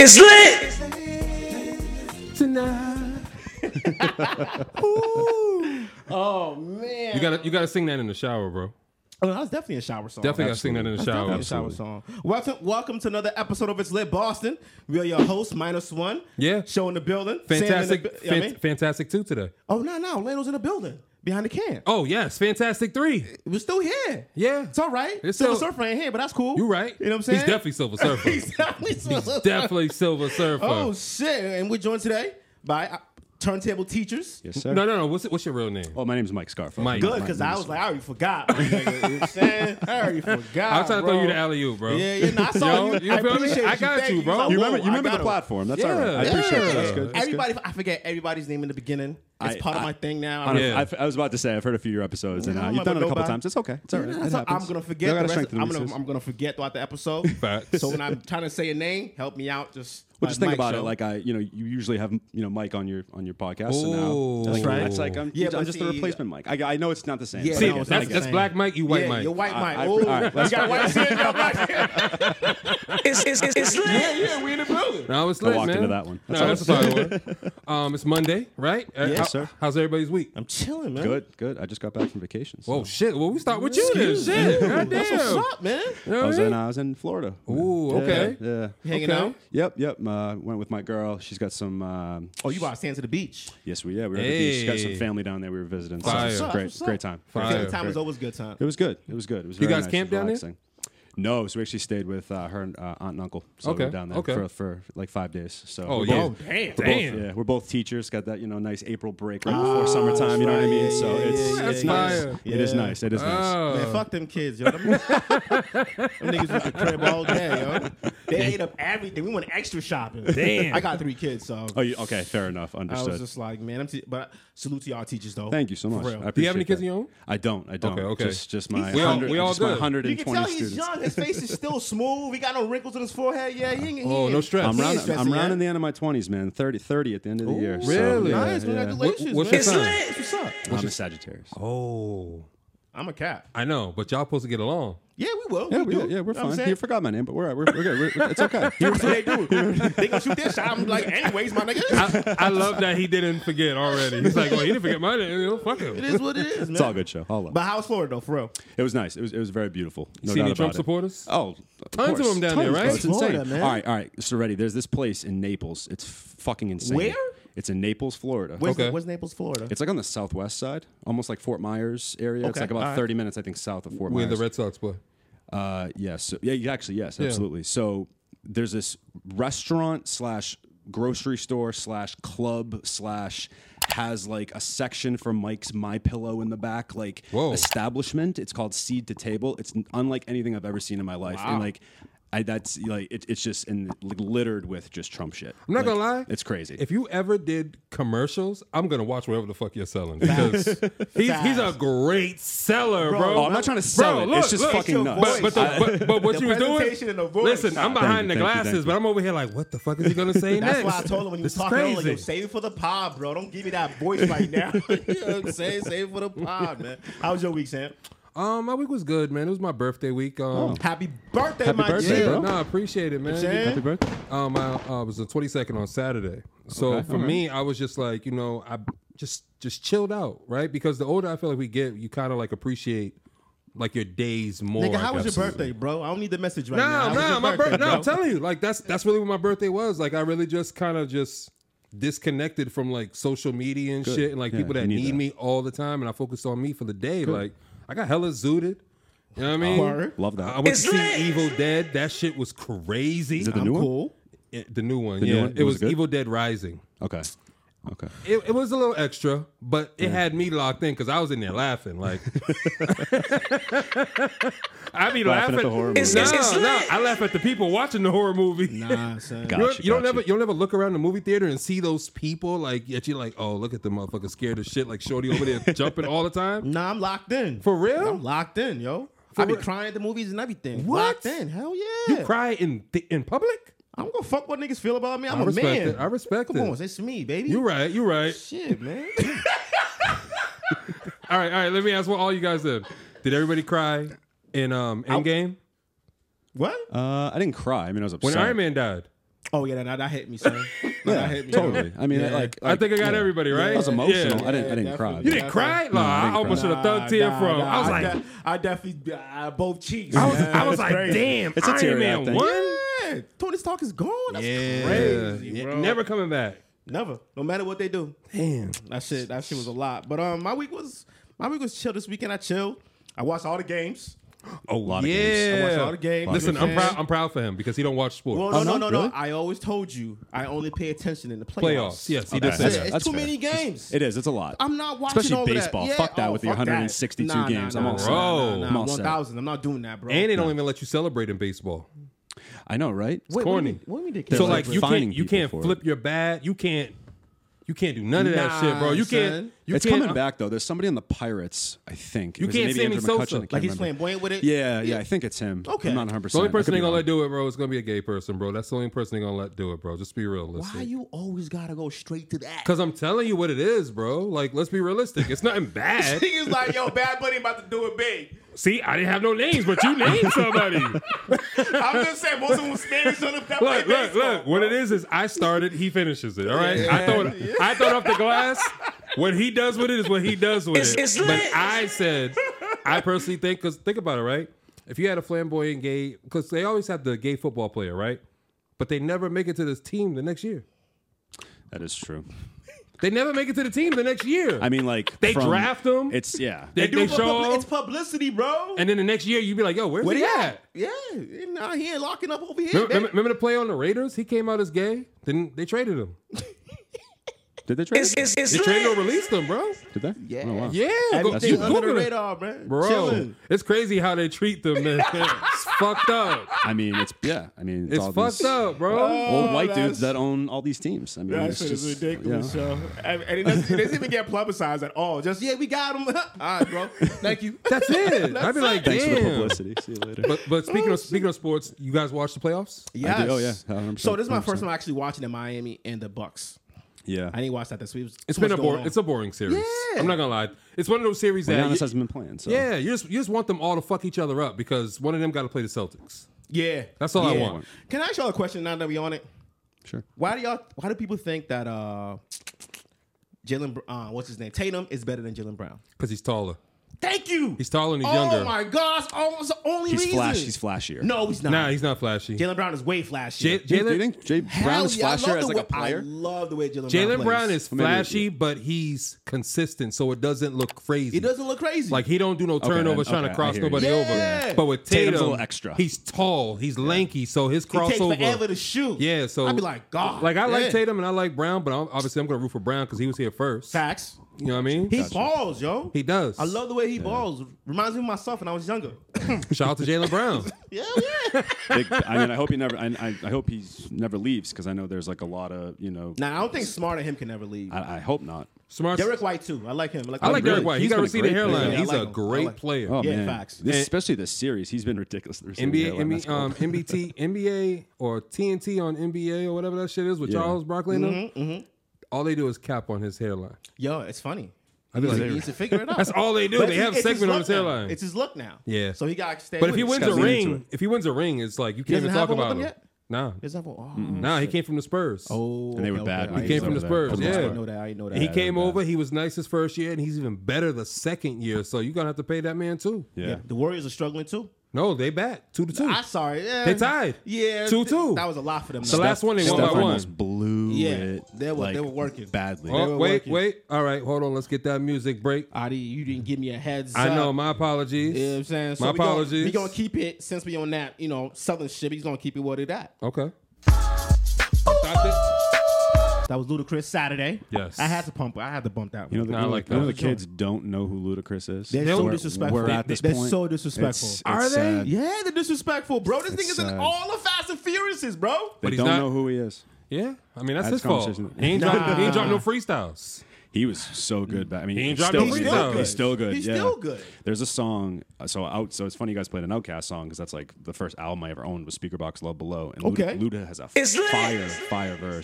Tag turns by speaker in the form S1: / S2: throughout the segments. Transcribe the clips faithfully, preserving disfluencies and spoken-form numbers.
S1: It's lit
S2: tonight.
S3: Oh man!
S2: You gotta you gotta sing that in the shower, bro.
S3: Oh, that was definitely a shower song.
S2: Definitely gotta sing that in the
S3: That's
S2: shower.
S3: definitely a shower song. Welcome, welcome to another episode of It's Lit Boston. We are your host, Minus One.
S2: Yeah.
S3: Show in the building.
S2: Fantastic,
S3: Sam in the, bu- you know
S2: fan-
S3: what I mean?
S2: fantastic two today.
S3: Oh no, no, Orlando's in the building behind the can.
S2: Oh yes, fantastic three.
S3: We're still here.
S2: Yeah,
S3: It's all right.
S2: It's
S3: Silver
S2: still-
S3: Surfer ain't here, but that's cool.
S2: you right.
S3: You know what I'm saying?
S2: He's definitely Silver Surfer.
S3: He's definitely Silver
S2: He's
S3: Surfer.
S2: definitely Silver Surfer.
S3: Oh shit! And we're joined today by uh, Turntable Teachers.
S4: Yes, sir.
S2: No, no, no. What's what's your real name?
S4: Oh, my name's Mike Scarfa.
S2: Mike.
S3: Good, because I was like, I already forgot. My nigga. You know what I'm saying? I already forgot.
S2: I was trying to
S3: bro.
S2: throw you the alley oop, bro.
S3: Yeah, yeah. No, I saw
S2: Yo,
S3: you.
S2: you
S3: I
S2: feel me?
S3: appreciate
S2: I got
S3: Thank
S2: you, bro.
S3: Like,
S4: You
S3: whoa,
S4: remember, you
S3: I
S4: remember
S3: got
S4: the
S3: him.
S4: platform. That's
S2: Yeah,
S4: all right. I
S2: yeah.
S4: appreciate it. That's good. That's
S3: Everybody, I forget everybody's name in the beginning. It's
S4: I-
S3: part of
S4: I-
S3: my thing now.
S4: good.
S2: Yeah.
S4: I've- I was about to say, I've heard a few of your episodes, and
S3: Yeah, I
S4: uh,
S3: don't
S4: you've done it a
S3: remember
S4: couple
S3: nobody.
S4: times. It's okay. It's all right.
S3: Yeah,
S4: It
S3: so
S4: happens.
S3: I'm gonna forget.
S4: You
S3: The
S4: gotta
S3: rest
S4: strengthen
S3: I'm
S4: the
S3: gonna
S4: weaknesses.
S3: I'm gonna forget throughout the episode.
S2: Facts.
S3: So when I'm trying to say a name, help me out. Just
S4: Well,
S3: like
S4: just think
S3: Mike
S4: about
S3: show.
S4: it. Like I, you know, you usually have you know Mike on your on your podcast, so
S2: Ooh.
S4: now
S2: That's
S3: right.
S4: It's like I'm,
S3: Yeah,
S4: I'm
S3: but
S4: just
S3: see,
S4: a replacement Mike. I, I know it's not the same.
S3: Yeah,
S4: but
S2: See,
S4: I
S3: no,
S4: get
S3: it's
S4: it. I
S2: that's
S3: not
S4: get
S2: that's
S4: it.
S2: Black Mike. You white
S3: yeah,
S2: Mike.
S3: you're white
S4: I-
S3: Mike.
S4: I-
S3: Oh,
S4: all right,
S3: you
S4: let's
S3: got
S4: go.
S3: white skin, yo, black skin.
S1: It's, it's, it's, it's lit.
S3: Yeah, yeah, we in the building.
S2: No, it's
S4: I
S2: lit,
S4: walked
S2: man.
S4: into that one.
S2: No,
S4: That's
S2: that's a fine one. Um, it's Monday, right? Uh,
S3: Yes,
S2: how-
S4: sir.
S2: How's everybody's week?
S3: I'm chilling, man.
S4: Good, good. I just got back from vacation. So.
S2: Whoa, shit. Well, we start with you then.
S3: Excuse
S2: Shit.
S3: me.
S2: God
S3: That's
S2: damn.
S3: what's up, man.
S2: You know
S4: I
S2: what
S4: was
S2: I
S4: in
S2: mean?
S4: I was in Florida.
S2: Ooh,
S4: Yeah,
S2: okay.
S4: Yeah.
S3: Hanging
S2: Okay.
S3: out.
S4: Yep, yep. Uh, went with my girl. She's got some. Um,
S3: Oh, you about to stand to the beach?
S4: yes, we yeah we were at the beach. She got some
S2: Hey.
S4: family down there. We were visiting.
S2: Fire.
S4: So it was
S3: What's
S4: great,
S3: up?
S4: great time.
S2: Fire.
S4: Great
S3: Family time
S4: great.
S3: is always good time.
S4: It was good. It was good. It was
S2: You
S4: very
S2: guys
S4: nice.
S2: camped
S4: It was
S2: down there?
S4: relaxing. No, so we actually stayed with uh, her uh, aunt and uncle. So we
S2: Okay,
S4: were down there
S2: okay.
S4: for, for like five days. So
S2: Oh,
S4: we're
S2: yeah.
S4: both-
S3: damn.
S4: we're
S2: Damn.
S4: Both, yeah, we're both teachers. Got that you know nice April break right before summertime. You know what I mean?
S3: right.
S4: So
S3: Yeah,
S4: it's
S3: yeah,
S4: it's
S2: yeah,
S4: nice.
S2: yeah.
S4: It is
S3: Yeah.
S4: nice. It is nice.
S2: Oh.
S3: Man, fuck them kids, yo. Them, them niggas with the crib all day, yo. They ate up everything. We went extra shopping.
S2: Damn.
S3: I got three kids, so
S4: Oh, you, okay, fair enough.
S3: I
S4: Understood.
S3: was just like, man, I'm te- but salute to y'all teachers though.
S4: Thank you so much.
S3: For real.
S4: I
S2: Do you have any
S4: appreciate
S2: kids
S4: that.
S2: of your own?
S4: I don't. I don't.
S2: Okay, okay.
S4: Just, just my
S2: We all-
S4: hundred.
S2: we all
S4: just my
S2: good.
S4: hundred
S3: You
S4: and
S3: can
S4: twenty
S3: tell he's
S4: students.
S3: young. His face is still smooth. He got no wrinkles in his forehead. Yeah, he ain't. He
S2: Oh,
S3: ain't-
S2: no stress.
S4: I'm
S3: he ain't
S4: round,
S3: stressing
S4: I'm
S3: yet.
S4: rounding the end of my twenties, man. thirty, thirty at the end of the year. So,
S2: really?
S4: yeah,
S3: Nice,
S4: yeah.
S3: congratulations,
S2: What- what's
S3: man.
S2: your sign?
S3: That's what's up.
S4: I'm a Sagittarius.
S2: Oh.
S3: I'm a cat.
S2: I know, but y'all supposed to get along.
S3: Yeah, we will.
S4: Yeah,
S3: we
S4: we,
S3: do.
S4: yeah, we're
S3: You know what I'm
S4: fine.
S3: saying?
S4: You forgot my name, but we're we're, we're good. We're, it's okay.
S3: That's what they do. They gonna shoot their shot. I'm like, anyways, my nigga.
S2: I, I love that he didn't forget already. He's like, oh, he didn't forget my name. You know, fuck him.
S3: It is what it is, man.
S4: It's all good, show. All love.
S3: But how's Florida though, for real?
S4: It was nice. It was it was very beautiful. No
S2: See
S4: doubt
S2: any
S4: about
S2: Trump
S4: it.
S2: supporters?
S4: Oh,
S2: Tons of
S4: course.
S2: them down
S4: Tons,
S2: there, right?
S4: bro. It's insane.
S3: Florida, man.
S4: All right, all right. So ready. There's this place in Naples. It's fucking insane.
S3: Where?
S4: It's in Naples, Florida.
S3: Where's,
S2: Okay.
S3: where's Naples, Florida?
S4: It's like on the southwest side, almost like Fort Myers area. It's
S3: Okay,
S4: like about
S3: all right.
S4: thirty minutes, I think, south of Fort
S2: Where
S4: Myers.
S2: the Red Sox play.
S4: Uh, yes. So, yeah, yeah, actually, yes,
S2: Yeah.
S4: absolutely. So there's this restaurant slash grocery store slash club slash has like a section for Mike's My Pillow in the back, like
S2: Whoa.
S4: establishment. It's called Seed to Table. It's n- unlike anything I've ever seen in my life,
S3: Wow.
S4: and like. I, that's like it, it's just and like, littered with just Trump shit.
S2: I'm not
S4: Like,
S2: gonna lie.
S4: it's crazy.
S2: If you ever did commercials, I'm gonna watch whatever the fuck you're selling because he's he's a great seller, bro.
S3: Bro,
S4: oh, I'm not trying to sell
S2: Bro,
S4: it.
S2: look,
S4: it's just
S2: look.
S4: fucking
S3: Your
S4: nuts.
S2: But but, the, but but what
S3: The
S2: you was doing?
S3: presentation and the voice.
S2: Listen, I'm
S3: Thank
S2: behind
S4: you,
S2: the
S4: thank you,
S2: glasses,
S4: thank
S2: but
S4: you.
S2: I'm over here like, what the fuck is he gonna say
S3: That's
S2: next?
S3: why I told him when you
S2: This
S3: was
S2: is
S3: talking earlier,
S2: crazy.
S3: yo, save it for the pod, bro. Don't give me that voice right now. You know what I'm saying? Save it for the pod, man. How was your week, Sam?
S2: Um, my week was good, man. It was my birthday week. Um,
S3: Happy birthday,
S4: Happy
S3: my
S4: birthday,
S3: G.
S2: yeah,
S4: bro.
S2: no, I appreciate it, man.
S3: saying?
S4: Happy birthday.
S2: Um, I uh, was the twenty-second on Saturday. So
S4: Okay,
S2: for
S4: alright.
S2: me, I was just like, you know, I just just chilled out, right? Because the older I feel like we get, you kind of like appreciate like your days more.
S3: Nigga,
S2: I
S3: how was your
S2: guess.
S3: birthday, bro? I don't need the message right now.
S2: Nah,
S3: How was
S2: nah,
S3: your
S2: my
S3: birthday,
S2: birthday. No, I'm
S3: bro?
S2: telling you, like that's that's really what my birthday was. Like I really just kind of just disconnected from like social media and
S4: Good.
S2: shit and like
S4: Yeah,
S2: people that
S4: you
S2: need,
S4: need that.
S2: me all the time, and I focused on me for the day. Like I got hella zooted. You know what I mean?
S3: Word.
S4: Love that.
S2: I went
S1: It's
S2: to see
S1: lit.
S2: Evil Dead. That shit was crazy.
S4: Is it the
S3: I'm
S4: new one?
S3: cool.
S2: Yeah, the new one,
S4: The new
S2: yeah.
S4: one?
S2: It
S4: Was
S2: was
S4: it good?
S2: Evil Dead Rising.
S4: Okay. Okay.
S2: It, it was a little extra, but it had me locked in because I was in there laughing. Like, I be
S4: Laughing
S2: laughing.
S4: at the horror
S1: It's-
S2: no,
S1: it's- it's
S2: no,
S1: lit.
S2: I laugh at the people watching the horror movie.
S3: Nah, son.
S4: Got
S2: You,
S4: Gotcha,
S2: don't, you don't
S4: gotcha.
S2: never, you'll never look around the movie theater and see those people like, yet you're like, oh, look at the motherfucker scared as shit, like Shorty over there jumping all the time.
S3: Nah, I'm locked in.
S2: For real?
S3: I'm locked in, yo.
S2: For
S3: I be
S2: real?
S3: crying at the movies and everything.
S2: What?
S3: Locked in. Hell yeah.
S2: You cry in th- in public?
S3: I'm gonna fuck what niggas feel about me. I'm
S2: I
S3: a
S2: respect
S3: man.
S2: it. I respect
S3: Come
S2: it.
S3: on, it's me, baby.
S2: You right. You right.
S3: Shit, man.
S2: All right. All right. Let me ask what all you guys did. Did everybody cry in um Endgame
S3: what?
S4: Uh, I didn't cry. I mean, I was upset.
S2: when Iron Man died?
S3: Oh yeah, that, that hit me, son. That
S4: Yeah,
S3: hit me.
S4: totally. I mean,
S3: Yeah.
S4: like,
S2: I think I got
S4: yeah.
S2: everybody right.
S4: I was emotional.
S2: Yeah.
S4: I didn't. I didn't
S3: Yeah,
S4: cry.
S3: definitely.
S2: You didn't cry? No,
S4: I
S2: I
S4: didn't
S2: almost
S4: cry.
S2: should have thug tear
S3: Nah,
S2: from.
S3: nah,
S2: I was
S3: I,
S2: like,
S3: de- I definitely uh, both cheeks.
S2: I was,
S3: man.
S2: I was
S3: That's
S2: like,
S3: crazy.
S2: damn,
S4: It's a
S2: Iron
S4: tear
S2: Man
S4: out thing.
S2: won.
S3: Yeah, Tony Stark is gone. That's
S2: Yeah,
S3: crazy,
S2: Yeah,
S3: bro.
S2: never coming back.
S3: Never. No matter what they do.
S2: Damn.
S3: That shit. That shit was a lot. But um, my week was my week was chill this weekend. I chilled. I watched all the games.
S2: Oh,
S4: lot of
S2: yeah.
S4: games.
S3: I watched all the games.
S2: Listen,
S3: You know what
S2: I'm
S3: I'm
S2: proud.
S3: saying?
S2: I'm proud for him because he don't watch sports.
S3: Well,
S4: Oh,
S3: no, no,
S4: no?
S3: no, no.
S4: Really?
S3: I always told you I only pay attention in the playoffs.
S2: Playoffs. Yes, he
S4: Okay.
S2: did say
S3: That's
S2: that.
S3: it.
S4: That's
S3: It's too
S4: fair.
S3: many games.
S4: It is. It's a lot.
S3: I'm not watching
S4: Especially
S3: all of
S4: baseball.
S3: That. Yeah.
S4: Fuck that
S3: oh,
S4: with your
S3: fuck
S4: one hundred
S3: that.
S4: sixty-two
S3: nah,
S4: games.
S3: Nah,
S4: I'm
S3: nah,
S4: all
S3: nah,
S4: set.
S3: Nah,
S2: Bro.
S3: nah,
S4: I'm
S3: nah.
S4: all set.
S3: one thousand. I'm not doing that, bro.
S2: And they don't even let you celebrate in baseball.
S4: I know, right?
S3: Wait,
S2: corny.
S3: What do you mean they
S4: They're
S2: So
S3: can't
S2: like
S4: like
S2: you
S4: fining
S2: can't you
S4: people
S2: can't
S4: for
S2: flip
S4: it.
S2: your bat. You can't you can't do none of that
S3: Nah,
S2: shit, bro. You
S3: son.
S2: can't. You
S4: It's
S2: can't,
S4: coming back though. There's somebody on the Pirates, I think.
S2: You
S4: Was it
S2: can't
S4: maybe
S2: Sammy
S4: Andrew
S2: Sosa.
S4: McCutcheon? I can't
S3: Like he's
S4: remember.
S3: flamboyant with it?
S4: Yeah, yeah, I think it's him.
S3: Okay.
S4: I'm not one hundred
S2: The
S4: percent.
S2: only person ain't gonna let do it, bro, is gonna be a gay person, bro. That's the only person they gonna let do it, bro. Just be realistic.
S3: Why you always gotta go straight to that?
S2: Because I'm telling you what it is, bro. Like, let's be realistic. It's nothing bad.
S3: He is like, yo, Bad Bunny about to do it big.
S2: See, I didn't have no names, but you named somebody. look,
S3: I'm just saying, most of them was Spanish on the that play
S2: look,
S3: baseball,
S2: look. What it is is I started, he finishes it. All right. I throw it. I throw it off the glass. What he does with it is what he does with
S1: It's-
S2: it.
S1: it's
S2: but
S1: lit.
S2: I said, I personally think, because think about it, right? If you had a flamboyant gay, because they always have the gay football player, right? But they never make it to this team the next year.
S4: That is true.
S2: They never make it to the team the next year.
S4: I mean, like
S2: They
S4: from-
S2: draft him.
S4: It's yeah.
S2: They,
S3: Do
S2: they
S3: it for
S2: show,
S3: publi- it's publicity, bro.
S2: and then the next year you'd be like, "Yo, where's
S3: Where
S2: he
S3: they
S2: at?"
S3: at? Yeah, nah, he ain't locking up over here.
S2: Remember,
S3: baby.
S2: remember, remember the play on the Raiders? He came out as gay. Then they traded him.
S4: Did they trade?
S1: It's,
S4: him?
S1: it's, it's
S2: They
S1: lit.
S2: traded or released him, bro.
S4: Did they?
S3: Yeah.
S4: Oh, wow.
S2: Yeah, go,
S3: Everything
S2: you
S3: under the
S2: Google it.
S3: radar, man.
S2: Bro.
S3: Chilling.
S2: It's crazy how they treat them. Man. It's fucked up.
S4: I mean, it's yeah. I mean, it's,
S2: It's
S4: all
S2: fucked
S4: these
S2: up, bro.
S4: old white
S3: that's-
S4: dudes that own all these teams. I mean,
S3: That
S4: it's
S3: shit is
S4: just
S3: ridiculous,
S4: you know.
S3: yo. And, and it, doesn't, it doesn't even get publicized at all. Just, yeah, we got him. All right, bro. Thank you.
S2: That's it. I'd be like,
S4: Thanks for the
S2: damn.
S4: publicity. See you later.
S2: But but speaking of speaking of sports, you guys watch the playoffs?
S3: Yes.
S4: I do. Oh, yeah. one hundred percent,
S3: So this is my
S4: one hundred percent.
S3: first time actually watching the Miami and the Bucks.
S4: yeah.
S3: I didn't watch that this week.
S2: It's
S3: Too
S2: been a
S3: much going
S2: boring.
S3: on.
S2: It's a boring series.
S3: Yeah.
S2: I'm not gonna lie. It's one of those series
S4: Well,
S2: that
S4: Giannis
S2: you-
S4: hasn't been playing. So
S2: yeah, you just you just want them all to fuck each other up because one of them got to play the Celtics.
S3: Yeah.
S2: That's all I
S3: Yeah.
S2: want.
S3: Can I ask y'all a question now that we on it?
S4: sure.
S3: Why do y'all? Why do people think that uh, Jalen, Br- uh, what's his name, Tatum is better than Jalen Brown?
S2: Because he's taller.
S3: Thank you.
S2: He's taller and he's
S3: oh
S2: younger.
S3: my gosh! Almost the only
S4: He's
S3: reason.
S4: flash. He's flashier.
S3: No, he's not.
S2: Nah, he's not flashy.
S3: Jalen Brown is way flashier.
S2: J-
S4: Do you
S2: Jalen
S4: think Jay
S3: Hell
S4: Brown is
S3: yeah, I
S4: flashier
S3: love
S4: as
S3: the
S4: like
S3: way-
S4: a player?
S3: I love the way Jalen Brown
S2: Jalen
S3: plays.
S2: Brown is
S4: Maybe-
S2: flashy, but he's consistent, so it doesn't look crazy.
S3: It doesn't look crazy.
S2: Like he don't do no turnovers
S4: okay,
S2: trying to
S4: I
S2: cross
S4: hear you.
S2: nobody
S3: Yeah.
S2: over. But with
S4: Tatum's
S2: Tatum,
S4: a little extra.
S2: he's tall, he's lanky, so his
S3: it takes
S2: crossover.
S3: forever to shoot.
S2: Yeah, so
S3: I'd be like, God.
S2: Like I like
S3: yeah.
S2: Tatum and I like Brown, but I'm, obviously I'm gonna root for Brown because he was here first.
S3: Facts.
S2: You know what I mean?
S3: He balls, yo.
S2: He does.
S3: I love the way he balls. Reminds me of myself when I was younger.
S2: Shout out to Jalen Brown.
S3: Yeah, yeah.
S4: Big, I mean, I hope he never. I, I, I hope he's never leaves because I know there's like a lot of you know.
S3: Nah, I don't think Smart and him can never leave.
S4: I, I hope not.
S2: Smart.
S3: Derek White too. I like him. I like,
S2: I like
S4: really?
S2: Derek White. He
S4: He's
S2: got a
S4: been a
S2: receding
S4: great
S2: hairline.
S4: player.
S3: Yeah, I
S2: He's
S3: like
S2: a
S3: him. I
S2: great
S3: like him.
S2: player.
S4: Oh
S3: Yeah,
S4: man,
S3: facts.
S4: This,
S2: And-
S4: especially this series, he's been ridiculous.
S2: N B A,
S4: Hairline,
S2: N B
S4: that's
S2: A,
S4: cool.
S2: um, N B T, N B A, or T N T on N B A or whatever that shit is with
S4: Yeah.
S2: Charles Barkley and them.
S3: Mm-hmm,
S2: All they do is cap on his hairline.
S3: Yo, it's funny.
S2: I'd be
S3: He
S2: like,
S3: needs to figure it out.
S2: that's all they do.
S3: But
S2: They
S3: it's-
S2: have a
S3: it's his
S2: segment on
S3: look
S2: his
S3: now.
S2: hairline.
S3: It's his look now.
S2: Yeah.
S3: So he got to stay.
S2: But if
S3: with
S2: he
S3: it.
S2: wins
S4: gotta
S2: a
S4: lean into
S2: ring,
S4: it.
S2: if he wins a ring, it's like you
S3: He
S2: can't
S3: doesn't
S2: even
S3: have
S2: talk
S3: one with
S2: about
S3: him
S2: him.
S3: yet?
S2: Nah,
S3: Is that what- oh,
S2: nah, he
S3: shit.
S2: came from the Spurs.
S3: Oh,
S4: And they were
S3: okay,
S4: bad
S3: okay.
S4: when
S2: He
S4: he
S2: came
S4: was
S2: from the
S4: over there.
S2: Spurs.
S3: I
S2: Yeah,
S3: didn't know that. I didn't know that.
S2: he
S3: I
S2: came
S3: didn't know
S2: over. He was nice his first year, and he's even better the second year. So you're gonna have to pay that man too.
S3: that.
S4: Yeah.
S3: Yeah, the Warriors are struggling too.
S2: No, they back two to two.
S3: I sorry. Yeah.
S2: They tied.
S3: Yeah,
S2: Two,
S3: th-
S2: two.
S3: That was a lot for them.
S2: The
S3: though.
S2: last one they won
S4: Steph
S2: by one.
S4: almost blew
S3: Yeah,
S4: it.
S3: they were-
S4: like,
S3: they were working.
S4: badly.
S2: Oh,
S3: were
S2: wait,
S3: working.
S2: wait. All right, hold on. Let's get that music break.
S3: Adi, you didn't give me a heads
S2: I
S3: up.
S2: know. My apologies.
S3: You know what I'm saying? So
S2: my
S3: we gonna-
S2: apologies.
S3: We gonna keep it since we on that, you know, southern shit. He's gonna keep it what it at.
S2: Okay. Stop it.
S3: That was Ludacris Saturday.
S2: Yes.
S3: I had to pump. I had to bump that.
S4: You know,
S3: one.
S4: the,
S2: Nah, I
S4: you know,
S2: like
S4: you know
S2: that.
S4: the kids don't know who Ludacris is.
S3: They're
S2: They'll-
S3: so
S2: we're-
S3: disrespectful.
S4: We're at this
S3: They're
S4: point.
S3: so disrespectful.
S4: It's-
S2: Are
S4: it's
S2: they?
S4: sad.
S3: Yeah, they're disrespectful, bro. This
S4: It's
S3: thing is in
S4: sad.
S3: all the Fast and Furiouses, bro.
S4: They
S2: But he's
S4: don't
S2: not-
S4: know who he is.
S2: Yeah. I mean, that's
S4: Had
S2: his
S4: this
S2: fault.
S4: conversation.
S2: He ain't,
S3: Nah.
S2: dropped, he ain't dropped no freestyles.
S4: He was so good. Back. I mean,
S2: He ain't
S4: he's
S2: dropped
S4: still,
S2: no
S4: good.
S2: freestyles.
S4: He's still good.
S3: He's
S4: yeah.
S3: still good.
S4: There's a song. uh, So out. So it's funny you guys played an Outkast song because that's like the first album I ever owned was Speakerbox Love Below. And
S3: Okay.
S4: Luda, Luda has a
S1: It's lit.
S4: fire, fire verse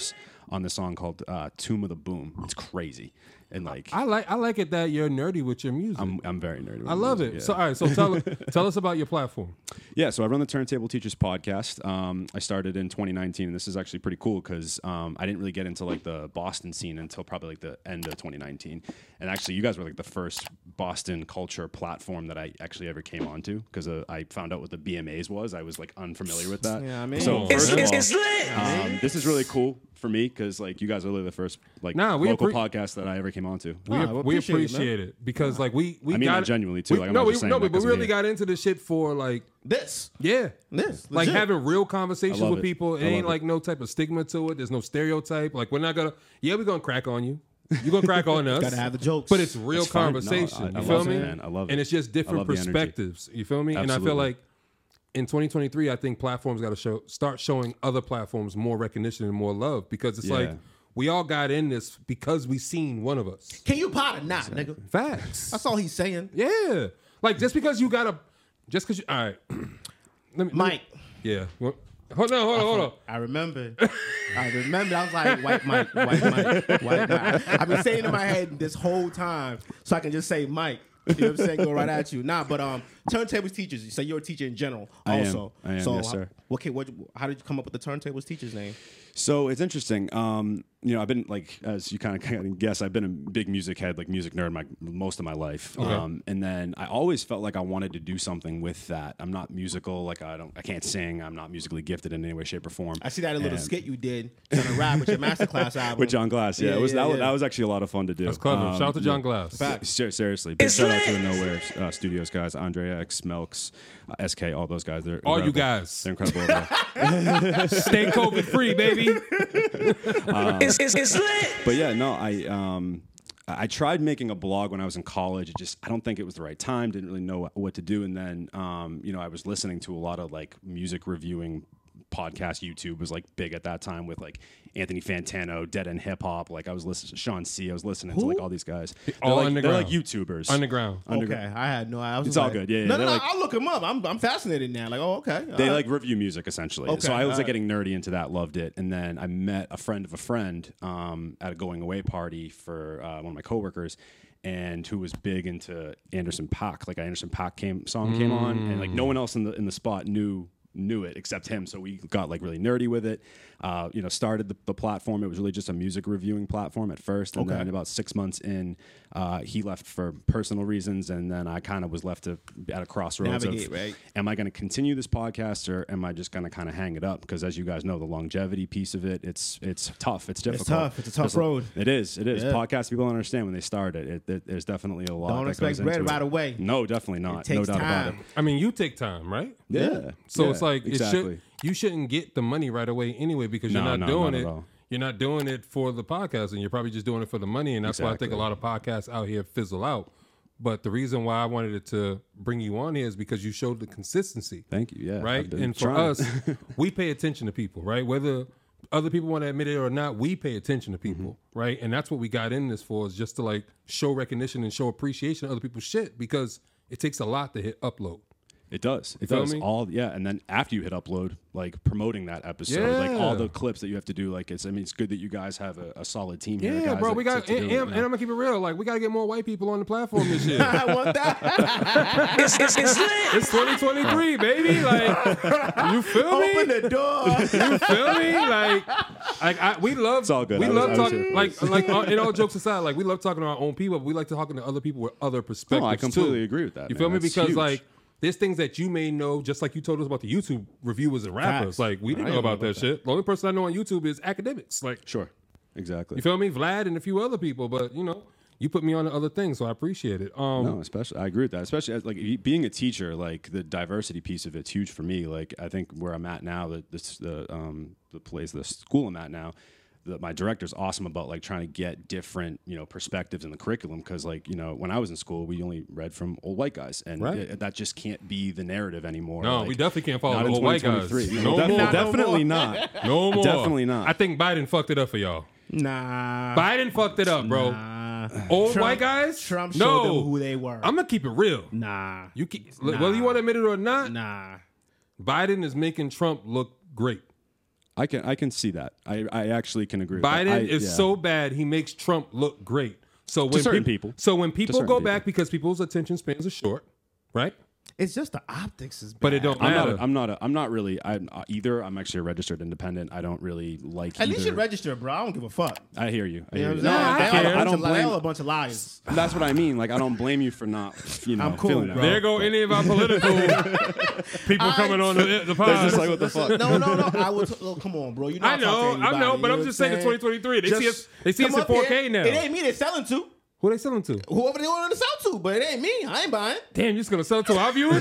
S4: on this song called uh, "Tomb of the Boom." It's crazy, and like
S2: I like I like it that you're nerdy with your music.
S4: I'm I'm very nerdy. With
S2: I love
S4: music,
S2: it.
S4: yeah.
S2: So all right, so tell tell us about your platform.
S4: Yeah, so I run the Turntable Teachers podcast. Um, I started in twenty nineteen, and this is actually pretty cool because um, I didn't really get into like the Boston scene until probably like the end of twenty nineteen. And actually, you guys were like the first Boston culture platform that I actually ever came onto because uh, I found out what the B M As was. I was like unfamiliar with that.
S3: Yeah, I mean-
S4: so
S2: Oh,
S1: It's,
S4: first of
S1: it's,
S4: all,
S1: it's lit.
S4: um, this is really cool for me because like you guys are literally the first like
S2: Nah, we
S4: local
S2: appre-
S4: podcast that I ever came onto.
S2: We,
S3: Ah,
S2: ap-
S3: we
S2: we
S3: appreciate it,
S2: appreciate it, because like we we
S4: I mean
S2: got
S4: that genuinely, too.
S2: we-
S4: Like, I'm
S2: no,
S4: not
S2: we
S4: just saying
S2: no,
S4: that
S2: but we
S4: 'cause I'm
S2: really
S4: here.
S2: got into this shit for like
S3: This.
S2: yeah,
S3: This.
S2: like
S3: legit.
S2: having real conversations
S4: I love
S2: with
S4: it.
S2: people. It
S4: I
S2: ain't
S4: love
S2: like no type of stigma to it. There's no stereotype. Like we're not gonna yeah we're gonna crack on you. You're gonna crack on us.
S3: Gotta have the jokes.
S2: But it's real
S4: It's fine. No,
S2: conversation.
S4: I- I
S2: you feel
S4: love
S2: me?
S4: it, man. I love it.
S2: And it's just
S4: I
S2: different
S4: love the energy.
S2: perspectives. You feel me? And I feel
S4: Absolutely.
S2: like in twenty twenty-three, I think platforms got to show start showing other platforms more recognition and more love, because it's
S4: Yeah.
S2: like we all got in this because we seen one of us.
S3: Can you pot or not, nigga?
S2: Facts.
S3: That's all he's saying.
S2: Yeah. Like just because you got to, just because you, all right. Let me,
S3: Mike.
S2: Yeah. Well, hold on, hold on, hold on.
S3: I remember. I remember. I was like, white Mike, white Mike, white Mike. I've been saying in my head this whole time, so I can just say Mike. You know what I'm saying? Go right at you. Nah, but um, turntables teachers. You say you're a teacher in general.
S4: I am.
S3: Also,
S4: I am,
S3: So,
S4: yes,
S3: how-
S4: sir.
S3: Okay, what? How did you come up with the turntables teacher's name?
S4: So it's interesting. Um, you know, I've been like, as you kind of kind of guess, I've been a big music head, like music nerd, my most of my life. Um, and then I always felt like I wanted to do something with that. I'm not musical, like I don't, I can't sing. I'm not musically gifted in any way, shape, or form.
S3: I see that little
S4: And-
S3: skit you did on a rap with your masterclass album
S4: with John Glass. Yeah,
S3: Yeah,
S4: it was
S3: yeah,
S4: that, was
S3: yeah.
S4: that was actually a lot of fun to do.
S2: That's clever.
S4: Um,
S2: Shout out to John
S4: yeah.
S2: Glass.
S3: Facts.
S4: Ser- seriously, big
S1: It's
S4: shout out to the
S1: lit.
S4: Nowhere uh, Studios guys, Andrea X, Melks, uh, S K, all those guys. They're
S2: All you
S4: incredible.
S2: guys.
S4: They're incredible. over there.
S2: Stay COVID free, baby.
S1: It's, it's, it's lit.
S4: But yeah, no, I um, I I tried making a blog when I was in college. It just I don't think it was the right time. Didn't really know what to do. And then um, you know, I was listening to a lot of like music reviewing podcast. YouTube was like big at that time with like Anthony Fantano, Dead End Hip Hop. Like I was listening to Sean C. I was listening to like all these guys. They're
S2: All
S4: like,
S2: underground.
S4: They're like YouTubers.
S2: Underground.
S3: Okay, I had no. I was
S4: It's
S3: just
S4: all
S3: like-
S4: good. Yeah, yeah,
S3: no, no,
S4: they're
S3: no.
S4: like-
S3: I'll look him up. I'm, I'm fascinated now. Like, oh, okay.
S4: They
S3: All right.
S4: like review music essentially.
S3: Okay,
S4: so I was
S3: all
S4: like
S3: right.
S4: getting nerdy into that, loved it. And then I met a friend of a friend um, at a going away party for uh, one of my coworkers, and who was big into Anderson .Paak. Like Anderson .Paak came song came on, and like no one else in the in the spot knew knew it except him. So we got like really nerdy with it. Uh, you know, started the, the platform. It was really just a music reviewing platform at first, and
S3: Okay.
S4: then about six months in, uh, he left for personal reasons, and then I kind of was left to at a crossroads
S3: Navigate,
S4: of,
S3: right?
S4: am I going to continue this podcast, or am I just going to kind of hang it up? Because as you guys know, the longevity piece of it, it's it's tough. It's difficult.
S3: tough. It's a tough
S4: There's
S3: road.
S4: It is. It is.
S3: Yeah.
S4: Podcast people don't understand when they start it. It, it there's definitely a lot.
S3: Don't
S4: that
S3: expect
S4: goes
S3: bread
S4: into
S3: right
S4: it.
S3: away.
S4: No, definitely not.
S3: It takes
S4: no doubt
S3: time.
S4: about it.
S2: I mean, you take time, right?
S4: Yeah.
S2: So
S4: Yeah,
S2: it's like it
S4: exactly.
S2: should you shouldn't get the money right away anyway, because you're
S4: No,
S2: not
S4: no,
S2: doing
S4: not at
S2: it.
S4: all.
S2: You're not doing it for the podcast, and you're probably just doing it for the money. And that's why I think a
S4: Exactly.
S2: lot of podcasts out here fizzle out. But the reason why I wanted it to bring you on here is because you showed the consistency.
S4: Thank you. Yeah.
S2: Right?
S4: I've been
S2: And for
S4: trying.
S2: us, we pay attention to people, right? Whether other people want to admit it or not, we pay attention to people,
S4: Mm-hmm.
S2: right? And that's what we got in this for, is just to like show recognition and show appreciation of other people's shit, because it takes a lot to hit upload.
S4: It does. It
S2: feel
S4: does.
S2: me?
S4: All yeah, and then after you hit upload, like promoting that episode, like
S2: Yeah.
S4: all the clips that you have to do. Like it's. I mean, it's good that you guys have a, a solid team here.
S2: Yeah,
S4: guys
S2: bro,
S4: that-
S2: we got,
S4: to- to
S2: and,
S4: do it,
S2: and,
S4: you
S2: and I'm
S4: know?
S2: gonna keep it real. Like, we gotta get more white people on the platform this year.
S3: I want that.
S1: It's, it's, it's lit.
S2: It's twenty twenty-three, baby. Like, you feel
S3: Open
S2: me?
S3: the door.
S2: You feel me? Like, like I, we love.
S4: all good.
S2: We
S4: I was-
S2: love
S4: I was
S2: talking.
S4: here.
S2: Like, like uh, in all jokes aside, like we love talking to our own people, but we like to talking to other people with other perspectives.
S4: No, I completely
S2: too.
S4: agree with that,
S2: You
S4: man.
S2: feel me?
S4: That's
S2: Because
S4: huge.
S2: like, there's things that you may know, just like you told us about the YouTube reviewers and rappers.
S3: Facts.
S2: Like, we didn't
S3: I
S2: know
S3: didn't know
S2: about that,
S3: about
S2: shit. The only person I know on YouTube is academics. Like,
S4: Sure. Exactly.
S2: you feel me? Vlad and a few other people, but you know, you put me on to other things, so I appreciate it. Um,
S4: No, especially I agree with that. Especially as, like y- being a teacher, like the diversity piece of it's huge for me. Like I think where I'm at now, the this, the um the place, the school I'm at now, the, my director's awesome about like trying to get different you know perspectives in the curriculum, because like you know when I was in school, we only read from old white guys, and
S2: Right.
S4: it- that just can't be the narrative anymore.
S2: No,
S4: Like,
S2: we definitely can't follow
S4: not
S2: the
S4: in
S2: old white guys.
S4: twenty twenty-three.
S2: No
S4: def-
S2: more.
S4: definitely not.
S2: No more.
S4: Definitely not.
S2: I think Biden fucked it up for y'all.
S3: Nah.
S2: Biden fucked it up, bro.
S3: Nah.
S2: Old
S3: Trump-
S2: white guys?
S3: Trump
S2: no.
S3: showed them who they were.
S2: I'm gonna keep it real.
S3: Nah.
S2: You keep,
S3: Nah.
S2: whether you want to admit it or not,
S3: Nah.
S2: Biden is making Trump look great.
S4: I can I can see that. I, I actually can agree.
S2: Biden
S4: with that. I,
S2: is
S4: yeah.
S2: so bad, he makes Trump look great. So when
S4: certain
S2: peop-
S4: people.
S2: So when people
S4: certain
S2: go
S4: people.
S2: back because people's attention spans are short, right?
S3: It's just the optics is bad.
S2: But it don't
S4: I'm
S2: matter.
S4: not. A, I'm not. A, I'm not really. I'm uh, either. I'm actually a registered independent. I don't really like.
S3: At least
S4: either.
S3: you register, bro. I don't give a fuck.
S4: I hear you. I
S3: You know
S4: hear
S3: what
S4: you.
S3: I'm
S4: No,
S3: saying?
S4: I,
S3: They all
S4: I,
S3: a bunch
S4: don't
S3: of li- they all
S4: blame.
S3: a bunch of liars.
S4: That's what I mean. Like I don't blame you for not. You know,
S3: I'm cool,
S4: feeling
S3: bro.
S4: that.
S2: There go any of our political people
S3: I-
S2: coming on the, the pod.
S4: They're just like, what the fuck?
S3: No, no, no. I would. Oh, come on, bro. You know
S2: I know,
S3: talk to
S2: I know,
S3: anybody,
S2: but
S3: you
S2: I'm
S3: know
S2: just
S3: what
S2: saying it's twenty twenty-three. They see
S3: Just
S2: us, they see us
S3: come
S2: in
S3: up
S2: four
S3: here.
S2: K now.
S3: It ain't me they're selling to.
S2: Who they selling to?
S3: Whoever they want to sell to, but it ain't me. I ain't buying.
S2: Damn, you just gonna sell to our viewers?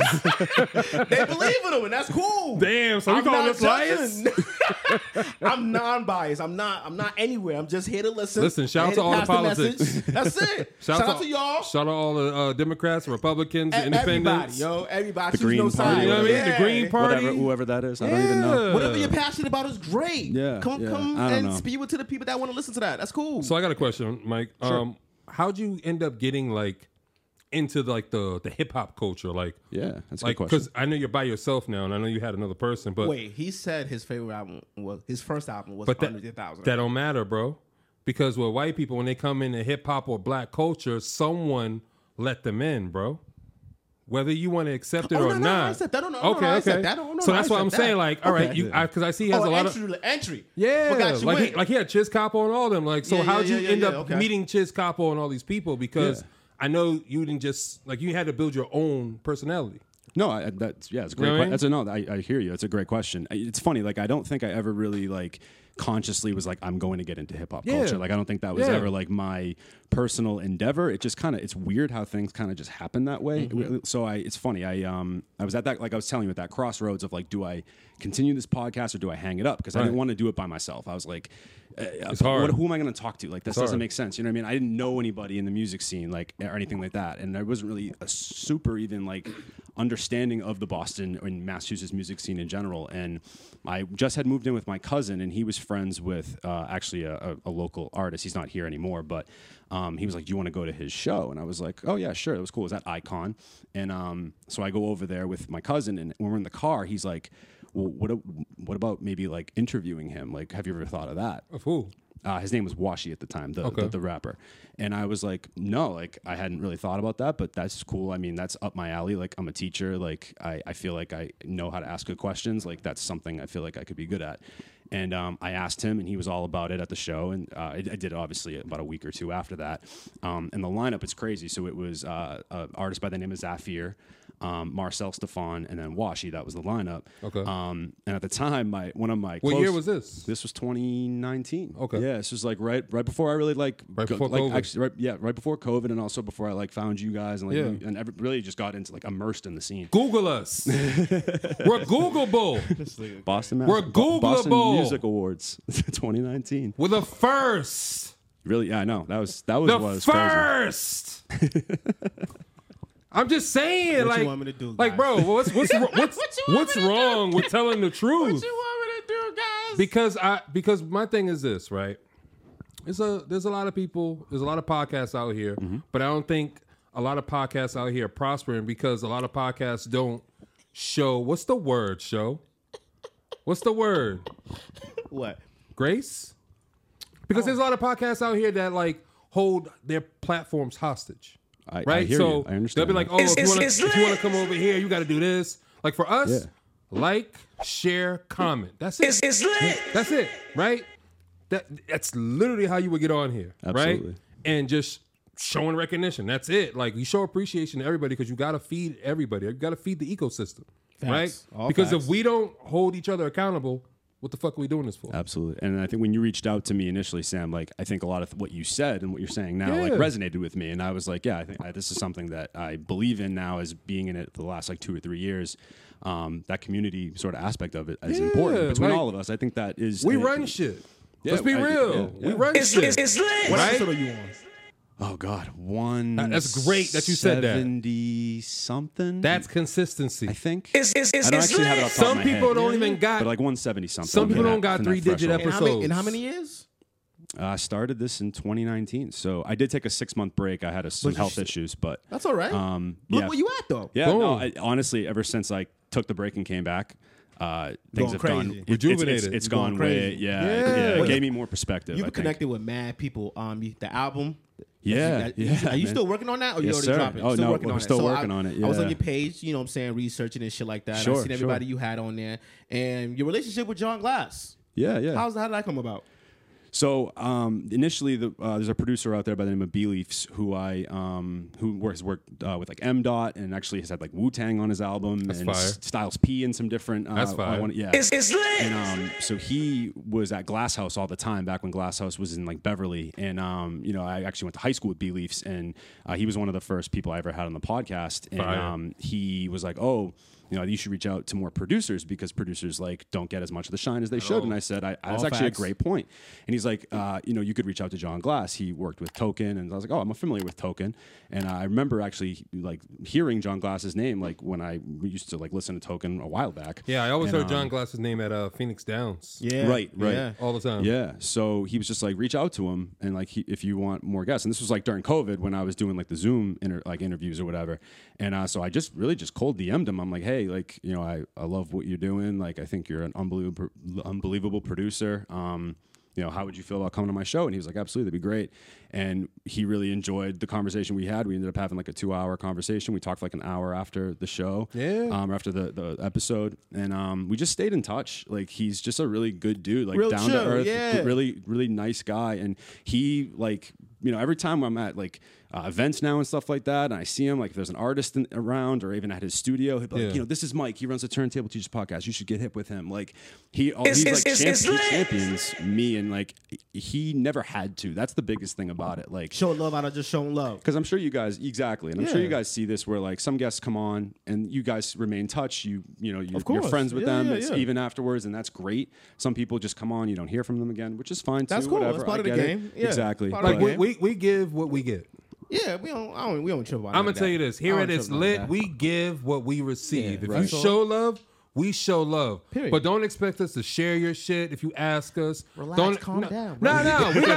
S3: They believe in them, and that's cool.
S2: Damn, so we
S3: I'm
S2: calling
S3: not
S2: us liars?
S3: judging. I'm non-biased. I'm not. I'm not anywhere. I'm just here to listen.
S2: Listen, shout out
S3: here
S2: to all the
S3: pass
S2: politics.
S3: message. That's it. Shout, out to y'all.
S2: Shout out all the uh, Democrats, Republicans,
S3: E- Everybody,
S2: Independents.
S3: yo. Everybody.
S4: The
S3: choose
S4: Green
S3: no
S4: Party,
S3: side.
S2: You know what I mean?
S3: Yeah.
S2: The Green Party.
S4: Whatever, whoever that is. I don't even know.
S2: Yeah.
S3: Whatever you're passionate about is great.
S4: Yeah,
S3: Come,
S4: yeah.
S3: come
S4: I don't
S3: and
S4: know.
S3: spew it to the people that want to listen to that. That's cool.
S2: So I got a question, Mike. Um, how'd you end up getting like into like the the hip hop culture? Like,
S4: Yeah, that's a
S2: like
S4: good question.
S2: because I know you're by yourself now, and I know you had another person, but
S3: Wait, he said his favorite album was his first album was
S2: but
S3: Under
S2: that,
S3: the Thousand.
S2: that don't matter, bro. Because with white people, when they come into hip hop or black culture, someone let them in, bro. Whether you want to accept it
S3: Oh,
S2: or
S3: no, no,
S2: not.
S3: I accept that. No, no, no,
S2: okay,
S3: no, I
S2: okay.
S3: accept that. No, no,
S2: so
S3: no,
S2: that's
S3: I
S2: what I'm
S3: accept
S2: saying.
S3: that.
S2: Like, all right,
S3: Okay.
S2: you because I, see he has
S3: oh,
S2: a lot
S3: entry,
S2: of
S3: entry.
S2: yeah,
S3: What got you
S2: like
S3: in?
S2: he, like he had Chiz Capo and all them. Like, so
S3: Yeah,
S2: how'd
S3: yeah,
S2: you
S3: yeah,
S2: end
S3: yeah,
S2: up
S3: okay.
S2: meeting Chiz Capo and all these people? Because
S4: Yeah.
S2: I know you didn't just like you had to build your own personality.
S4: No, I, that's yeah, it's a great.
S2: You know what I
S4: que-
S2: mean?
S4: That's a no. I, I hear you. It's a great question. I- It's funny. Like I don't think I ever really like consciously was like I'm going to get into hip hop
S2: Yeah.
S4: culture. Like I don't think that was
S2: Yeah.
S4: ever like my personal endeavor. It just kind of it's weird how things kind of just happen that way.
S2: Mm-hmm.
S4: So I it's funny. I um I was at that like I was telling you at that crossroads of like do I continue this podcast or do I hang it up because I
S2: Right.
S4: didn't want to do it by myself. I was like uh,
S2: It's hard.
S4: What, who am I going to talk to? Like this
S2: It's
S4: doesn't
S2: hard.
S4: make sense. You know what I mean? I didn't know anybody in the music scene like or anything like that, and I wasn't really a super even like understanding of the Boston and Massachusetts music scene in general. And I just had moved in with my cousin, and he was friends with uh, actually a, a, a local artist. He's not here anymore, but um, he was like, "Do you want to go to his show?" And I was like, "Oh yeah, sure." It was cool. It was at Icon, and um, so I go over there with my cousin, and when we're in the car, he's like, "Well, what a- what about maybe like interviewing him? Like, have you ever thought of that?"
S2: Of who?
S4: Uh, his name was Washi at the time, the,
S2: Okay.
S4: the the rapper, and I was like, no, like I hadn't really thought about that, but that's cool. I mean, that's up my alley. Like I'm a teacher. Like I, I feel like I know how to ask good questions. Like that's something I feel like I could be good at. And um, I asked him, and he was all about it at the show. And uh, I, I did obviously about a week or two after that. Um, and the lineup is crazy. So it was uh, an artist by the name of Zafir, um, Marcel Stefan, and then Washi. That was the lineup.
S2: Okay.
S4: Um, and at the time, my one of my
S2: What
S4: close-
S2: year was this?
S4: This was twenty nineteen.
S2: Okay.
S4: Yeah, this was like right right before I really like
S2: Right before
S4: like
S2: COVID.
S4: actually right yeah right before COVID and also before I like found you guys and like
S2: Yeah.
S4: you- and every, really just got into like immersed in the scene.
S2: Google us. We're Googleable.
S4: Boston, Mass-
S2: We're
S4: Bo- Boston
S2: Googleable.
S4: Music Awards twenty nineteen.
S2: We're the first.
S4: Really? Yeah, I know that was that was
S2: The
S4: was crazy.
S2: first. I'm just saying,
S3: What
S2: like,
S3: you want me to do,
S2: like,
S3: guys?
S2: bro, what's what's what's
S3: What you want
S2: what's
S3: me to do?
S2: wrong with telling the truth?
S3: What you want me to do, guys?
S2: Because I because my thing is this, right? It's a there's a lot of people, there's a lot of podcasts out here,
S3: Mm-hmm.
S2: but I don't think a lot of podcasts out here are prospering because a lot of podcasts don't show what's the word, show? What's the word?
S3: What?
S2: Grace? Because
S3: Oh.
S2: there's a lot of podcasts out here that like hold their platforms hostage.
S4: I,
S2: Right?
S4: I hear
S2: so
S4: you. I understand.
S2: they'll be like,
S4: that.
S2: oh,
S1: It's-
S2: if you
S1: it's-
S2: want
S1: it's
S2: to if you want
S1: lit.
S2: to come over here, you got to do this. Like for us,
S4: Yeah.
S2: like, share, comment. That's it.
S1: It's, it's lit.
S2: That's it, right? That that's literally how you would get on here,
S4: Absolutely.
S2: right? And just showing recognition. That's it. Like you show appreciation to everybody because you got to feed everybody. You got to feed the ecosystem, right?
S3: All
S2: Because
S3: facts.
S2: if we don't hold each other accountable, what the fuck are we doing this for?
S4: Absolutely. And I think when you reached out to me initially, Sam, like I think a lot of what you said and what you're saying now like
S2: Yeah.
S4: resonated with me. And I was like, yeah, I think I, this is something that I believe in now as being in it for the last like two or three years. Um, that community sort of aspect of it is
S2: Yeah,
S4: important between
S2: like,
S4: all of us. I think that is
S2: We
S4: uh,
S2: run shit.
S4: Yeah,
S2: Let's be
S4: I-
S2: real.
S4: yeah,
S2: We
S4: yeah.
S2: run
S1: It's,
S2: shit.
S1: it's, it's lit.
S3: What
S2: Right?
S3: episode are you on?
S4: Oh God, one.
S2: That- that's great that you said that.
S4: Seventy something.
S2: That's consistency.
S4: I think.
S1: It's, it's, it's,
S4: I don't
S1: it's
S4: actually have it
S1: lit.
S4: off the top
S2: Some
S4: of my
S2: people
S4: head,
S2: don't even got.
S4: but like one seventy something.
S2: Some people
S4: in
S2: don't
S4: that-
S2: got
S4: in that
S2: three-digit
S4: threshold.
S3: In how, many, in how
S2: Episodes.
S3: many years?
S4: Uh, I started this in twenty nineteen, so I did take a six month break. I had a, some
S3: But you
S4: health
S3: st-
S4: issues, but
S3: That's all right.
S4: um,
S3: Look
S4: yeah,
S3: where you at, though.
S4: yeah. No,
S2: Boom.
S4: I, honestly, ever since I took the break and came back, uh, things
S3: Going
S4: have
S3: crazy.
S4: gone it- it's-
S2: Rejuvenated.
S4: It's, it's
S3: Going
S4: gone way,
S3: crazy.
S4: yeah,
S2: Yeah.
S4: yeah.
S2: Well,
S4: It gave me more perspective.
S3: You've
S4: I think.
S3: connected with mad people. Um, you- the album.
S4: Yeah,
S3: Are you,
S4: yeah,
S3: are you
S4: man.
S3: still working on that, or you
S4: Yes,
S3: already
S4: sir.
S3: dropped it?
S4: Oh,
S3: still
S4: no,
S3: working
S4: we're
S3: on
S4: still
S3: it. So
S4: working
S3: I,
S4: on it,
S3: I was on
S4: yeah.
S3: your page, you know what I'm saying, researching and shit like that.
S4: Sure,
S3: I seen everybody
S4: sure.
S3: you had on there, and your relationship with John Glass.
S4: Yeah, yeah.
S3: How's how did that come about?
S4: So um, initially, the, uh, there's a producer out there by the name of B-Leafs who I um, who works worked uh, with like M Dot and actually has had like Wu-Tang on his album
S2: That's
S4: and
S2: fire.
S4: S- Styles P and some different. Uh,
S2: That's
S4: I
S2: fire.
S4: wanna- yeah,
S1: It's, it's lit.
S4: and um, so he was at Glass House all the time back when Glass House was in like Beverly. And um, you know, I actually went to high school with B-Leafs, and uh, he was one of the first people I ever had on the podcast. And
S2: Fire.
S4: um, he was like, "Oh, you know, you should reach out to more producers because producers like don't get as much of the shine as they should."
S2: all.
S4: And I said, I, "That's
S3: All
S4: actually
S3: facts.
S4: a great point." And he's like, uh, "You know, you could reach out to John Glass. He worked with Token." And I was like, "Oh, I'm familiar with Token." And I remember actually like hearing John Glass's name like when I used to like listen to Token a while back.
S2: Yeah, I always
S4: And,
S2: heard John
S4: um,
S2: Glass's name at uh, Phoenix Downs.
S3: Yeah,
S4: Right, right.
S3: Yeah.
S2: All the time.
S4: Yeah. So he was just like, reach out to him and like, he, if you want more guests. And this was like during COVID when I was doing like the Zoom inter- like interviews or whatever. And uh, so I just really just cold D M'd him. I'm like, hey, like, you know, I, I love what you're doing. Like, I think you're an unbelievable, unbelievable producer. Um, you know, how would you feel about coming to my show? And he was like, absolutely, that'd be great. And he really enjoyed the conversation we had. We ended up having like a two hour conversation. We talked for like an hour after the show.
S2: Yeah.
S4: Um, after the, the episode. And um, we just stayed in touch. Like, he's just a really good dude, like
S3: Real
S4: down
S3: chill,
S4: to earth,
S3: yeah.
S4: really, really nice guy. And he like, you know, every time I'm at like uh, events now and stuff like that, and I see him, like if there's an artist in, around or even at his studio, he'd be like,
S2: Yeah.
S4: you know, this is Mike. He runs the Turntable Teachers podcast. You should get hip with him. Like he, all,
S1: It's-
S4: he's
S1: it's-
S4: like
S1: it's-
S4: champ-
S1: it's
S4: he
S1: lit.
S4: champions me, and like he never had to. That's the biggest thing about it. Like,
S3: Show love out of just showing love.
S4: because I'm sure you guys exactly, and I'm sure
S3: Yeah.
S4: you guys see this where like some guests come on and you guys remain in touch. You you know you're,
S3: Of course.
S4: you're friends with
S3: Yeah,
S4: them.
S3: yeah,
S4: it's
S3: yeah.
S4: even afterwards, and that's great. Some people just come on, you don't hear from them again, which is fine
S3: That's
S4: too.
S3: cool.
S4: Whatever,
S3: That's part
S4: I
S3: of the
S4: get it.
S3: game. Yeah.
S4: Exactly.
S3: Part of
S2: Like
S3: the
S4: But-
S3: game.
S2: we, we we give what we get.
S3: Yeah, we don't. I don't. We don't trip about.
S2: I'm gonna
S3: like
S2: tell
S3: that.
S2: you this.
S3: I
S2: Here
S3: don't
S2: at It's
S3: trip about
S2: Lit,
S3: that.
S2: we give what we receive.
S3: Yeah,
S2: if you
S3: that's all.
S2: show love, we show love.
S3: Period.
S2: But don't expect us to share your shit if you ask us.
S3: Relax,
S2: don't,
S3: calm
S2: no,
S3: down,
S2: No,
S3: bro.
S2: no, we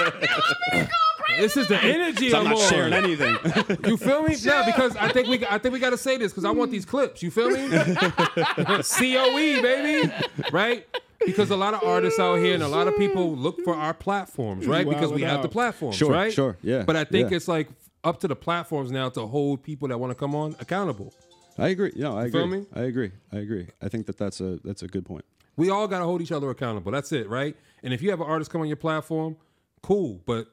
S2: gotta. This is the energy
S4: So I'm
S2: I'm
S4: not
S2: on.
S4: sharing anything.
S2: You feel me? No, because I think we I think we got to say this because I want these clips. You feel me? C O E, baby. Right? Because a lot of artists out here and a lot of people look for our platforms, right?
S3: Wow,
S2: Because we have
S3: wow.
S2: the platforms,
S4: Sure,
S2: right?
S4: sure, yeah,
S2: But I think
S4: yeah.
S2: it's like up to the platforms now to hold people that want to come on accountable.
S4: I agree. No, I
S2: feel
S4: agree.
S2: me?
S4: I agree. I agree. I think that that's a that's a good point.
S2: We all got to hold each other accountable. That's it, right? And if you have an artist come on your platform, cool, but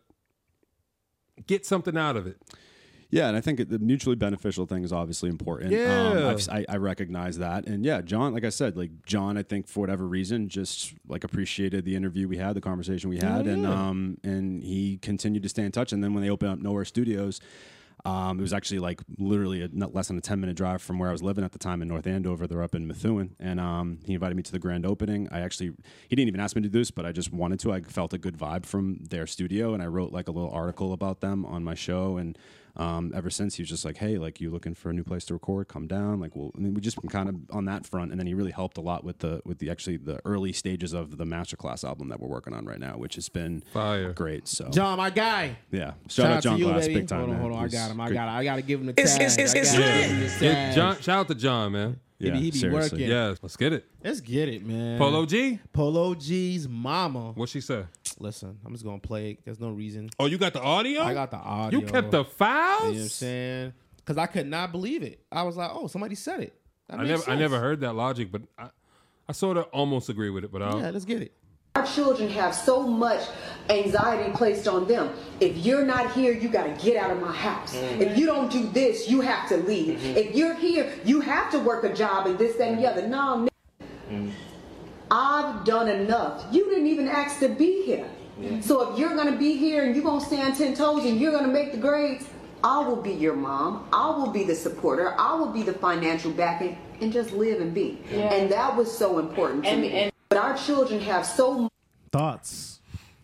S2: get something out of it.
S4: Yeah, and I think it- the mutually beneficial thing is obviously important. Um,
S2: Yeah.
S4: I've, I, I recognize that, and yeah, John, like I said, like John, I think for whatever reason, just like appreciated the interview we had, the conversation we had, and um, and he continued to stay in touch. And then when they opened up Nowhere Studios, um, it was actually like literally a, not less than a ten minute drive from where I was living at the time in North Andover. They're up in Methuen, and um, he invited me to the grand opening. I actually, he didn't even ask me to do this, but I just wanted to. I felt a good vibe from their studio, and I wrote like a little article about them on my show. And um, ever since, he was just like, "Hey, like you looking for a new place to record? Come down." Like, well, I mean, we just been kind of on that front, and then he really helped a lot with the with the actually the early stages of the Masterclass album that we're working on right now, which has been
S2: Fire.
S4: great. So
S3: John, my guy.
S4: yeah, shout, out John
S3: to you,
S4: Glass,
S3: baby.
S4: big time.
S3: Hold on,
S4: man.
S3: hold on. I
S4: He's
S3: got him. I
S4: great.
S3: got. I got to give him the
S1: It's-
S3: tag.
S1: it's- it's-
S3: I
S1: it's
S3: gotta
S1: lit.
S3: give him the
S2: Yeah,
S3: tag.
S2: John, shout out to John, man.
S3: He be- he be
S4: seriously.
S3: working.
S2: Yes, let's get it.
S3: Let's get it, man.
S2: Polo G,
S3: Polo G's mama.
S2: what she say?
S3: Listen, I'm just gonna play it. There's no reason.
S2: Oh, you got the audio?
S3: I got the audio.
S2: You kept the
S3: You know what I'm
S2: files?
S3: saying? Because I could not believe it. I was like, oh, somebody said it. That
S2: I
S3: makes
S2: never, I
S3: sense.
S2: never heard that logic, but I, I sort of almost agree with it. But I'll,
S3: Yeah, let's get it.
S5: Our children have so much anxiety placed on them. If you're not here, you got to get out of my house. If you don't do this, you have to leave. If you're here, you have to work a job and this, that, and the other. No, n- I've done enough. You didn't even ask to be here. So if you're going to be here and you're going to stand ten toes and you're going to make the grades, I will be your mom. I will be the supporter. I will be the financial backing, and just live and be. And that was so important to
S6: And-
S5: me.
S6: and-
S5: but our children have so
S3: Thoughts?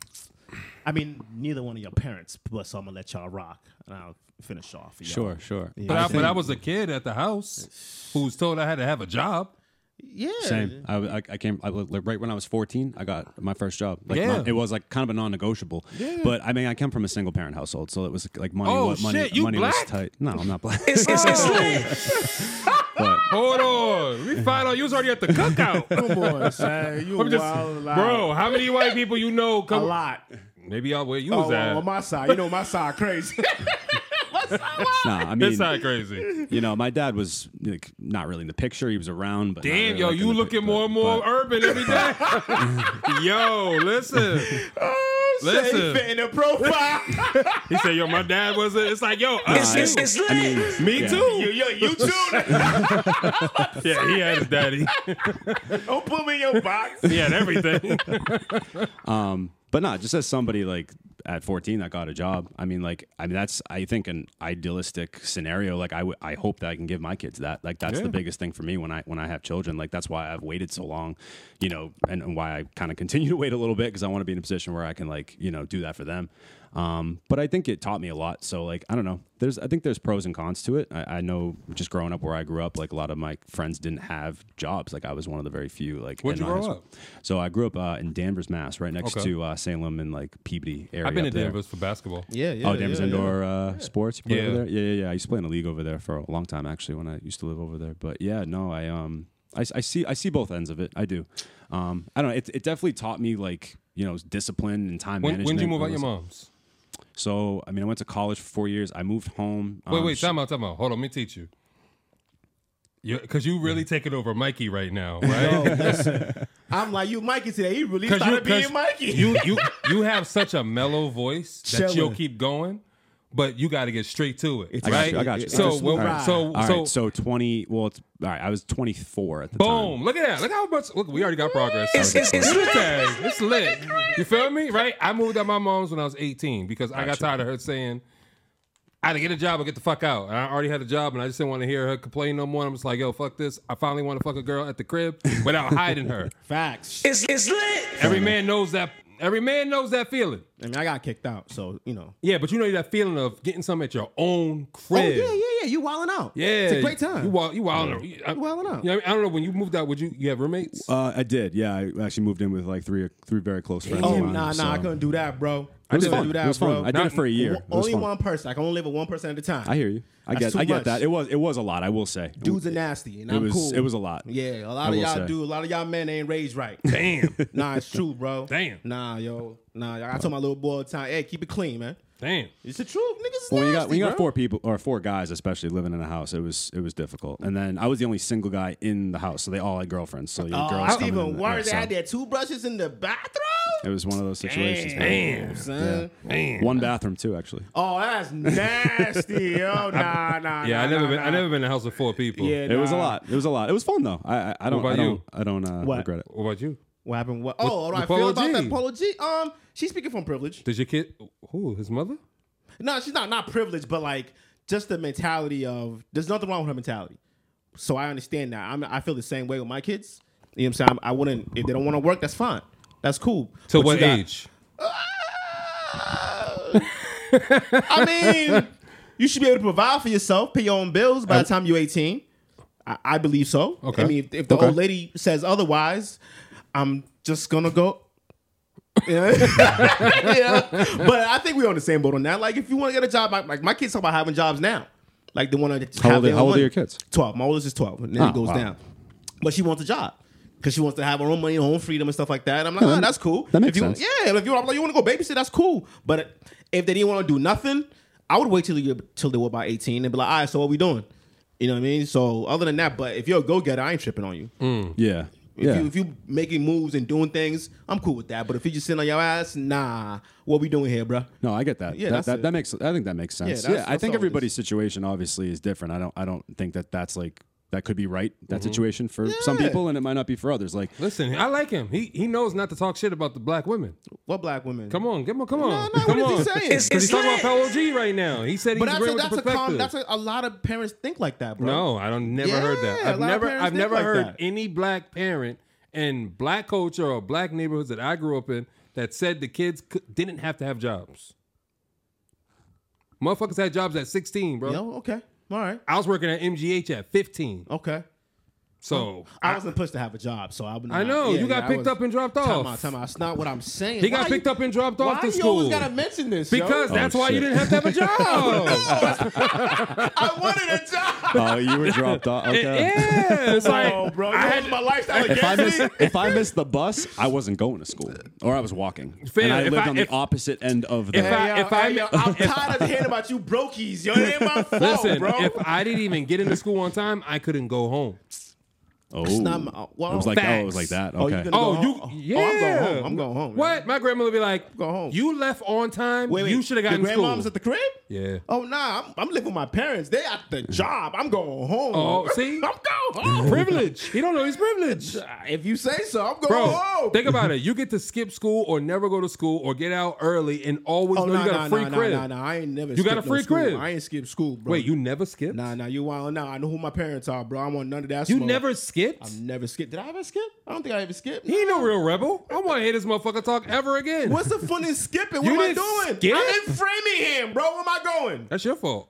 S3: I mean, neither one of your parents, but so I'm gonna let y'all rock, and I'll finish off. For y'all.
S4: Sure, sure.
S2: but, I, but I was a kid at the house who was told I had to have a job.
S3: Yeah.
S4: Same. I, I, I came I, like, right when I was fourteen. I got my first job. Like
S2: Yeah.
S4: non- it was like kind of a non-negotiable. But I mean, I come from a single parent household, so it was like money.
S2: Oh,
S4: was, money,
S2: shit, you
S4: money was
S2: black?
S4: tight. No, I'm not black.
S1: It's, it's, it's lit.
S4: but
S2: Hold on. We find out you was already at the cookout.
S3: Come on, son. You
S2: I'm just,
S3: wild out.
S2: bro. How many white people you know
S3: A
S2: come?
S3: lot.
S2: Maybe y'all where you
S3: Oh,
S2: was at.
S3: on my side. You know my side crazy.
S4: Nah, I mean,
S2: This side crazy.
S4: you know, my dad was like, not really in the picture. He was around, but not
S2: Damn,
S4: really,
S2: yo,
S4: like, in
S2: you
S4: the
S2: looking
S4: pic-
S2: more
S4: but-
S2: and more
S4: but-
S2: urban every day. Yo, listen.
S3: Oh, shit,
S2: Listen.
S3: he fit in the profile.
S2: He said, yo, my dad was it. It's like, yo, us
S1: It's,
S2: too.
S1: it's, it's
S4: I
S1: lit.
S4: mean,
S2: Me
S4: yeah.
S2: too.
S3: you, you, you too.
S2: Yeah, he had his daddy.
S3: Don't put me in your box.
S2: He had everything.
S4: But not just as somebody like at fourteen that got a job. I mean, like, I mean, that's I think an idealistic scenario. Like, I, w- I hope that I can give my kids that. Like, that's
S2: Yeah.
S4: the biggest thing for me when I when I have children. Like, that's why I've waited so long, you know, and, and why I kind of continue to wait a little bit because I want to be in a position where I can like you know do that for them. Um, but I think it taught me a lot. So like, I don't know. There's I think there's pros and cons to it. I, I know just growing up where I grew up, like a lot of my friends didn't have jobs. Like I was one of the very few. Like,
S2: Where'd
S4: in
S2: you
S4: high
S2: grow
S4: school.
S2: up?
S4: So I grew up uh, in Danvers, Mass, right next
S2: Okay.
S4: to uh, Salem and like Peabody area.
S2: I've been
S4: up
S2: in
S4: there.
S2: Denver for basketball.
S3: Yeah, yeah.
S4: Oh, Denver's
S3: yeah,
S4: indoor uh, sports. You play
S2: Yeah.
S4: over there? Yeah, yeah, yeah. I used to play in a league over there for a long time, actually, when I used to live over there. But yeah, no, I um, I, I see, I see both ends of it. I do. Um, I don't know. It, it definitely taught me like you know discipline and time
S2: When
S4: management.
S2: when did you move out
S4: and
S2: your
S4: all this-
S2: mom's?
S4: So I mean, I went to college for four years. I moved home.
S2: Wait,
S4: um,
S2: wait,
S4: sh-
S2: time out, time out. Hold on, let me teach you. Because you really taking over Mikey right now, right?
S3: Yo, listen. I'm like, you Mikey today. He really
S2: Because you,
S3: started being
S2: 'cause
S3: Mikey.
S2: you, you, you have such a mellow voice that
S3: Chillin'.
S2: you'll keep going, but you got to get straight to it.
S3: It's
S4: I got
S2: right?
S4: you. I got you.
S3: It's
S2: So,
S3: a smooth
S2: well,
S3: ride.
S2: so,
S4: All
S2: so,
S4: right, so twenty. Well, it's, all right. I was twenty-four at the
S2: boom!
S4: time.
S2: Look at that! Look how much. Look, we already got progress.
S1: It's, it's, it's
S2: Look
S1: lit.
S2: at that. It's lit. You feel me? Right? I moved out my mom's when I was eighteen because I got
S4: Gotcha.
S2: tired of her saying, I had to get a job or get the fuck out. And I already had a job and I just didn't want to hear her complain no more. I'm just like, yo, fuck this. I finally want to fuck a girl at the crib without hiding her.
S3: Facts.
S1: It's, it's lit.
S2: Every man knows that. Every man knows that feeling.
S3: I mean, I got kicked out, so you know.
S2: Yeah, but you know that feeling of getting something at your own crib.
S3: Oh yeah, yeah, yeah. You wilding out.
S2: Yeah,
S3: it's a great time.
S2: You wild, you wild. You
S3: wilding out.
S2: You know, I don't know when you moved out. Would you? You have roommates?
S4: Uh, I did. Yeah, I actually moved in with like three, three very close friends.
S3: Oh
S4: of mine,
S3: nah, nah,
S4: so-
S3: I couldn't do that, bro.
S4: It was
S3: couldn't
S4: fun.
S3: do that,
S4: It was
S3: bro.
S4: fun. I did it for a year. It was
S3: Only
S4: fun.
S3: one person. I can only live with one person at a time.
S4: I hear you. I
S3: That's
S4: get.
S3: too
S4: I get
S3: much.
S4: that. It was. It was a lot. I will say.
S3: Dudes are nasty, and
S4: It
S3: I'm
S4: was-
S3: cool.
S4: it was a lot.
S3: Yeah, a lot
S4: I
S3: of
S4: will
S3: y'all
S4: say.
S3: do. A lot of y'all men ain't raised right.
S2: Damn,
S3: Nah, it's true, bro.
S2: Damn.
S3: Nah, yo. Nah, I told my little boy all the time, hey, keep it clean, man.
S2: damn.
S3: It's the truth. Niggas is
S4: Well, when you got
S3: nasty,
S4: when you got
S3: bro.
S4: four people or four guys, especially living in a house, it was it was difficult. And then I was the only single guy in the house, so they all had girlfriends. So you
S3: Oh,
S4: girls
S3: that's
S4: coming
S3: even
S4: in,
S3: worse.
S4: yeah,
S3: They had
S4: so
S3: their toothbrushes in the bathroom.
S4: it was one of those situations. man.
S2: Damn.
S3: Son.
S2: Damn.
S4: One bathroom too, actually.
S3: Oh, that's nasty. Yo, nah, nah.
S2: Yeah,
S3: nah,
S2: I never
S3: nah,
S2: been.
S3: nah.
S2: I never been in a house with four people.
S3: Yeah,
S4: It was a
S3: nah.
S4: lot. It was a lot. It was fun though. I I, I don't
S2: about
S4: I don't
S2: you?
S4: I don't uh,
S3: What?
S4: regret it.
S2: What about you?
S3: What happened? What? Oh, what do I
S2: with
S3: feel
S2: Polo
S3: about
S2: G.
S3: that Polo G? Um, she's speaking from privilege.
S2: Did your kid? Who? His mother?
S3: No, she's not not privileged, but like just the mentality of there's nothing wrong with her mentality. So I understand that. I'm, I feel the same way with my kids. You know what I'm saying? I wouldn't if they don't want to work. That's fine. That's cool.
S2: Till
S3: But
S2: what
S3: you got-
S2: age?
S3: I mean, you should be able to provide for yourself, pay your own bills by the time you're eighteen. I, I believe so.
S2: Okay.
S3: I mean, if, if the
S4: Okay.
S3: old lady says otherwise, I'm just gonna go. Yeah. Yeah. But I think we're on the same boat on that. Like, if you want to get a job, like, like my kids talk about having jobs now. Like, they want to
S4: How
S3: have
S4: old,
S3: their
S4: how
S3: own
S4: old are
S3: money.
S4: your kids?
S3: twelve. My oldest is twelve, and then
S4: Oh,
S3: it goes
S4: wow.
S3: down. But she wants a job because she wants to have her own money, her own freedom, and stuff like that. And I'm like, oh, that's cool.
S4: that makes
S3: if you,
S4: sense.
S3: Yeah, if you, like, you want to go babysit, that's cool. But if they didn't want to do nothing, I would wait till you till they were about eighteen and be like, all right, so what we doing? You know what I mean? So other than that, but if you're a go getter, I ain't tripping on you.
S4: Yeah.
S3: If,
S4: Yeah.
S3: you, if you making moves and doing things, I'm cool with that. But if you just sitting on your ass, nah, what we doing here, bro?
S4: No, I get that.
S3: Yeah,
S4: that,
S3: that's
S4: that,
S3: it.
S4: that makes. I think that makes sense.
S3: Yeah,
S4: Yeah,
S3: that's-
S4: I
S3: that's
S4: think
S3: all it
S4: everybody's
S3: is.
S4: situation obviously is different. I don't. I don't think that that's like that could be right. That situation for some
S3: Yeah.
S4: people, and it might not be for others. Like,
S2: Listen, I like him. He he knows not to talk shit about the black women.
S3: What black women?
S2: Come on, give him. Come on,
S3: No, no,
S2: come
S3: what
S2: on.
S3: is he saying?
S1: It's-
S2: Because he's talking about
S1: lit.
S2: Polo G right now. He said he's
S3: But that's a,
S2: bringing with
S3: that's
S2: the
S3: a calm.
S2: perspective.
S3: That's a, a lot of parents think like that, bro.
S2: No, I don't. Never heard that.
S3: Yeah, a
S2: I've
S3: lot of
S2: never.
S3: parents
S2: I've
S3: think
S2: never
S3: like
S2: heard
S3: that.
S2: any black parent in black culture or black neighborhoods that I grew up in that said the kids could, didn't have to have jobs. Motherfuckers had jobs at sixteen, bro.
S3: Yo, okay, all right,
S2: I was working at M G H at fifteen.
S3: okay.
S2: So
S3: I wasn't pushed to have a job, so I.
S2: I know
S3: yeah,
S2: you got
S3: yeah, I
S2: picked
S3: was-
S2: up and dropped
S3: Time
S2: off.
S3: out, time out. That's not what I'm saying.
S2: He got
S3: Why
S2: picked
S3: you,
S2: up and dropped off
S3: Why
S2: to
S3: you
S2: school.
S3: always gotta mention this? yo?
S2: Because that's
S4: Oh,
S2: why you
S4: shit.
S2: didn't have to have a job.
S3: I wanted a job.
S4: Oh, you were dropped off. Okay.
S2: Yeah, it's like
S3: Oh, bro, you
S2: I
S3: I
S2: had
S3: my lifestyle
S4: If I
S3: against
S4: missed
S3: me.
S4: if I missed the bus, I wasn't going to school, or I was walking.
S2: Fair.
S4: And I
S2: If
S4: lived
S2: I-
S4: on
S2: if-
S4: the opposite end of the.
S2: if I-
S3: Hey, yo,
S2: if I-
S3: hey, yo, I'm tired of hearing about you brokies, yo. It ain't my fault,
S2: listen.
S3: bro.
S2: If I didn't even get into school on time, I couldn't go home.
S4: oh,
S3: It's not my- well,
S4: it was like oh, it was
S2: facts.
S4: like that.
S3: Oh, you
S4: Okay.
S3: gonna
S2: Oh,
S3: go
S2: you
S3: home?
S2: yeah.
S3: Oh, I'm going home. I'm going home.
S2: What? My grandmother would be like,
S3: Go home.
S2: You left on time.
S3: Wait, wait.
S2: You should have gotten
S3: Your
S2: school.
S3: grandmom's at the crib?
S2: Yeah.
S3: Oh nah, I'm, I'm living with my parents. They at the job. I'm going home.
S2: Oh, see?
S3: I'm going home.
S2: Privilege. He don't know he's privileged.
S3: If you say so, I'm going
S2: Bro,
S3: home.
S2: think about it. You get to skip school or never go to school or get out early and always
S3: oh
S2: know
S3: nah,
S2: you got
S3: nah,
S2: a free
S3: nah,
S2: crib.
S3: nah, nah, nah. I ain't never.
S2: You got
S3: skipped
S2: a
S3: no
S2: free
S3: school.
S2: crib?
S3: I ain't skipped school, bro.
S2: Wait, you never skipped?
S3: Nah, nah. You wild? Nah, I know who my parents are, bro. I want none of that.
S2: You
S3: smoke.
S2: never skipped?
S3: I've never skipped. Did I ever skip? I don't think I ever skipped.
S2: He ain't no real rebel. I want to hear this motherfucker talk ever again.
S3: What's the fun in skipping? What
S2: You
S3: am I
S2: didn't
S3: doing?
S2: skip?
S3: I'm in Framingham, bro. Where am I going?
S2: That's your fault.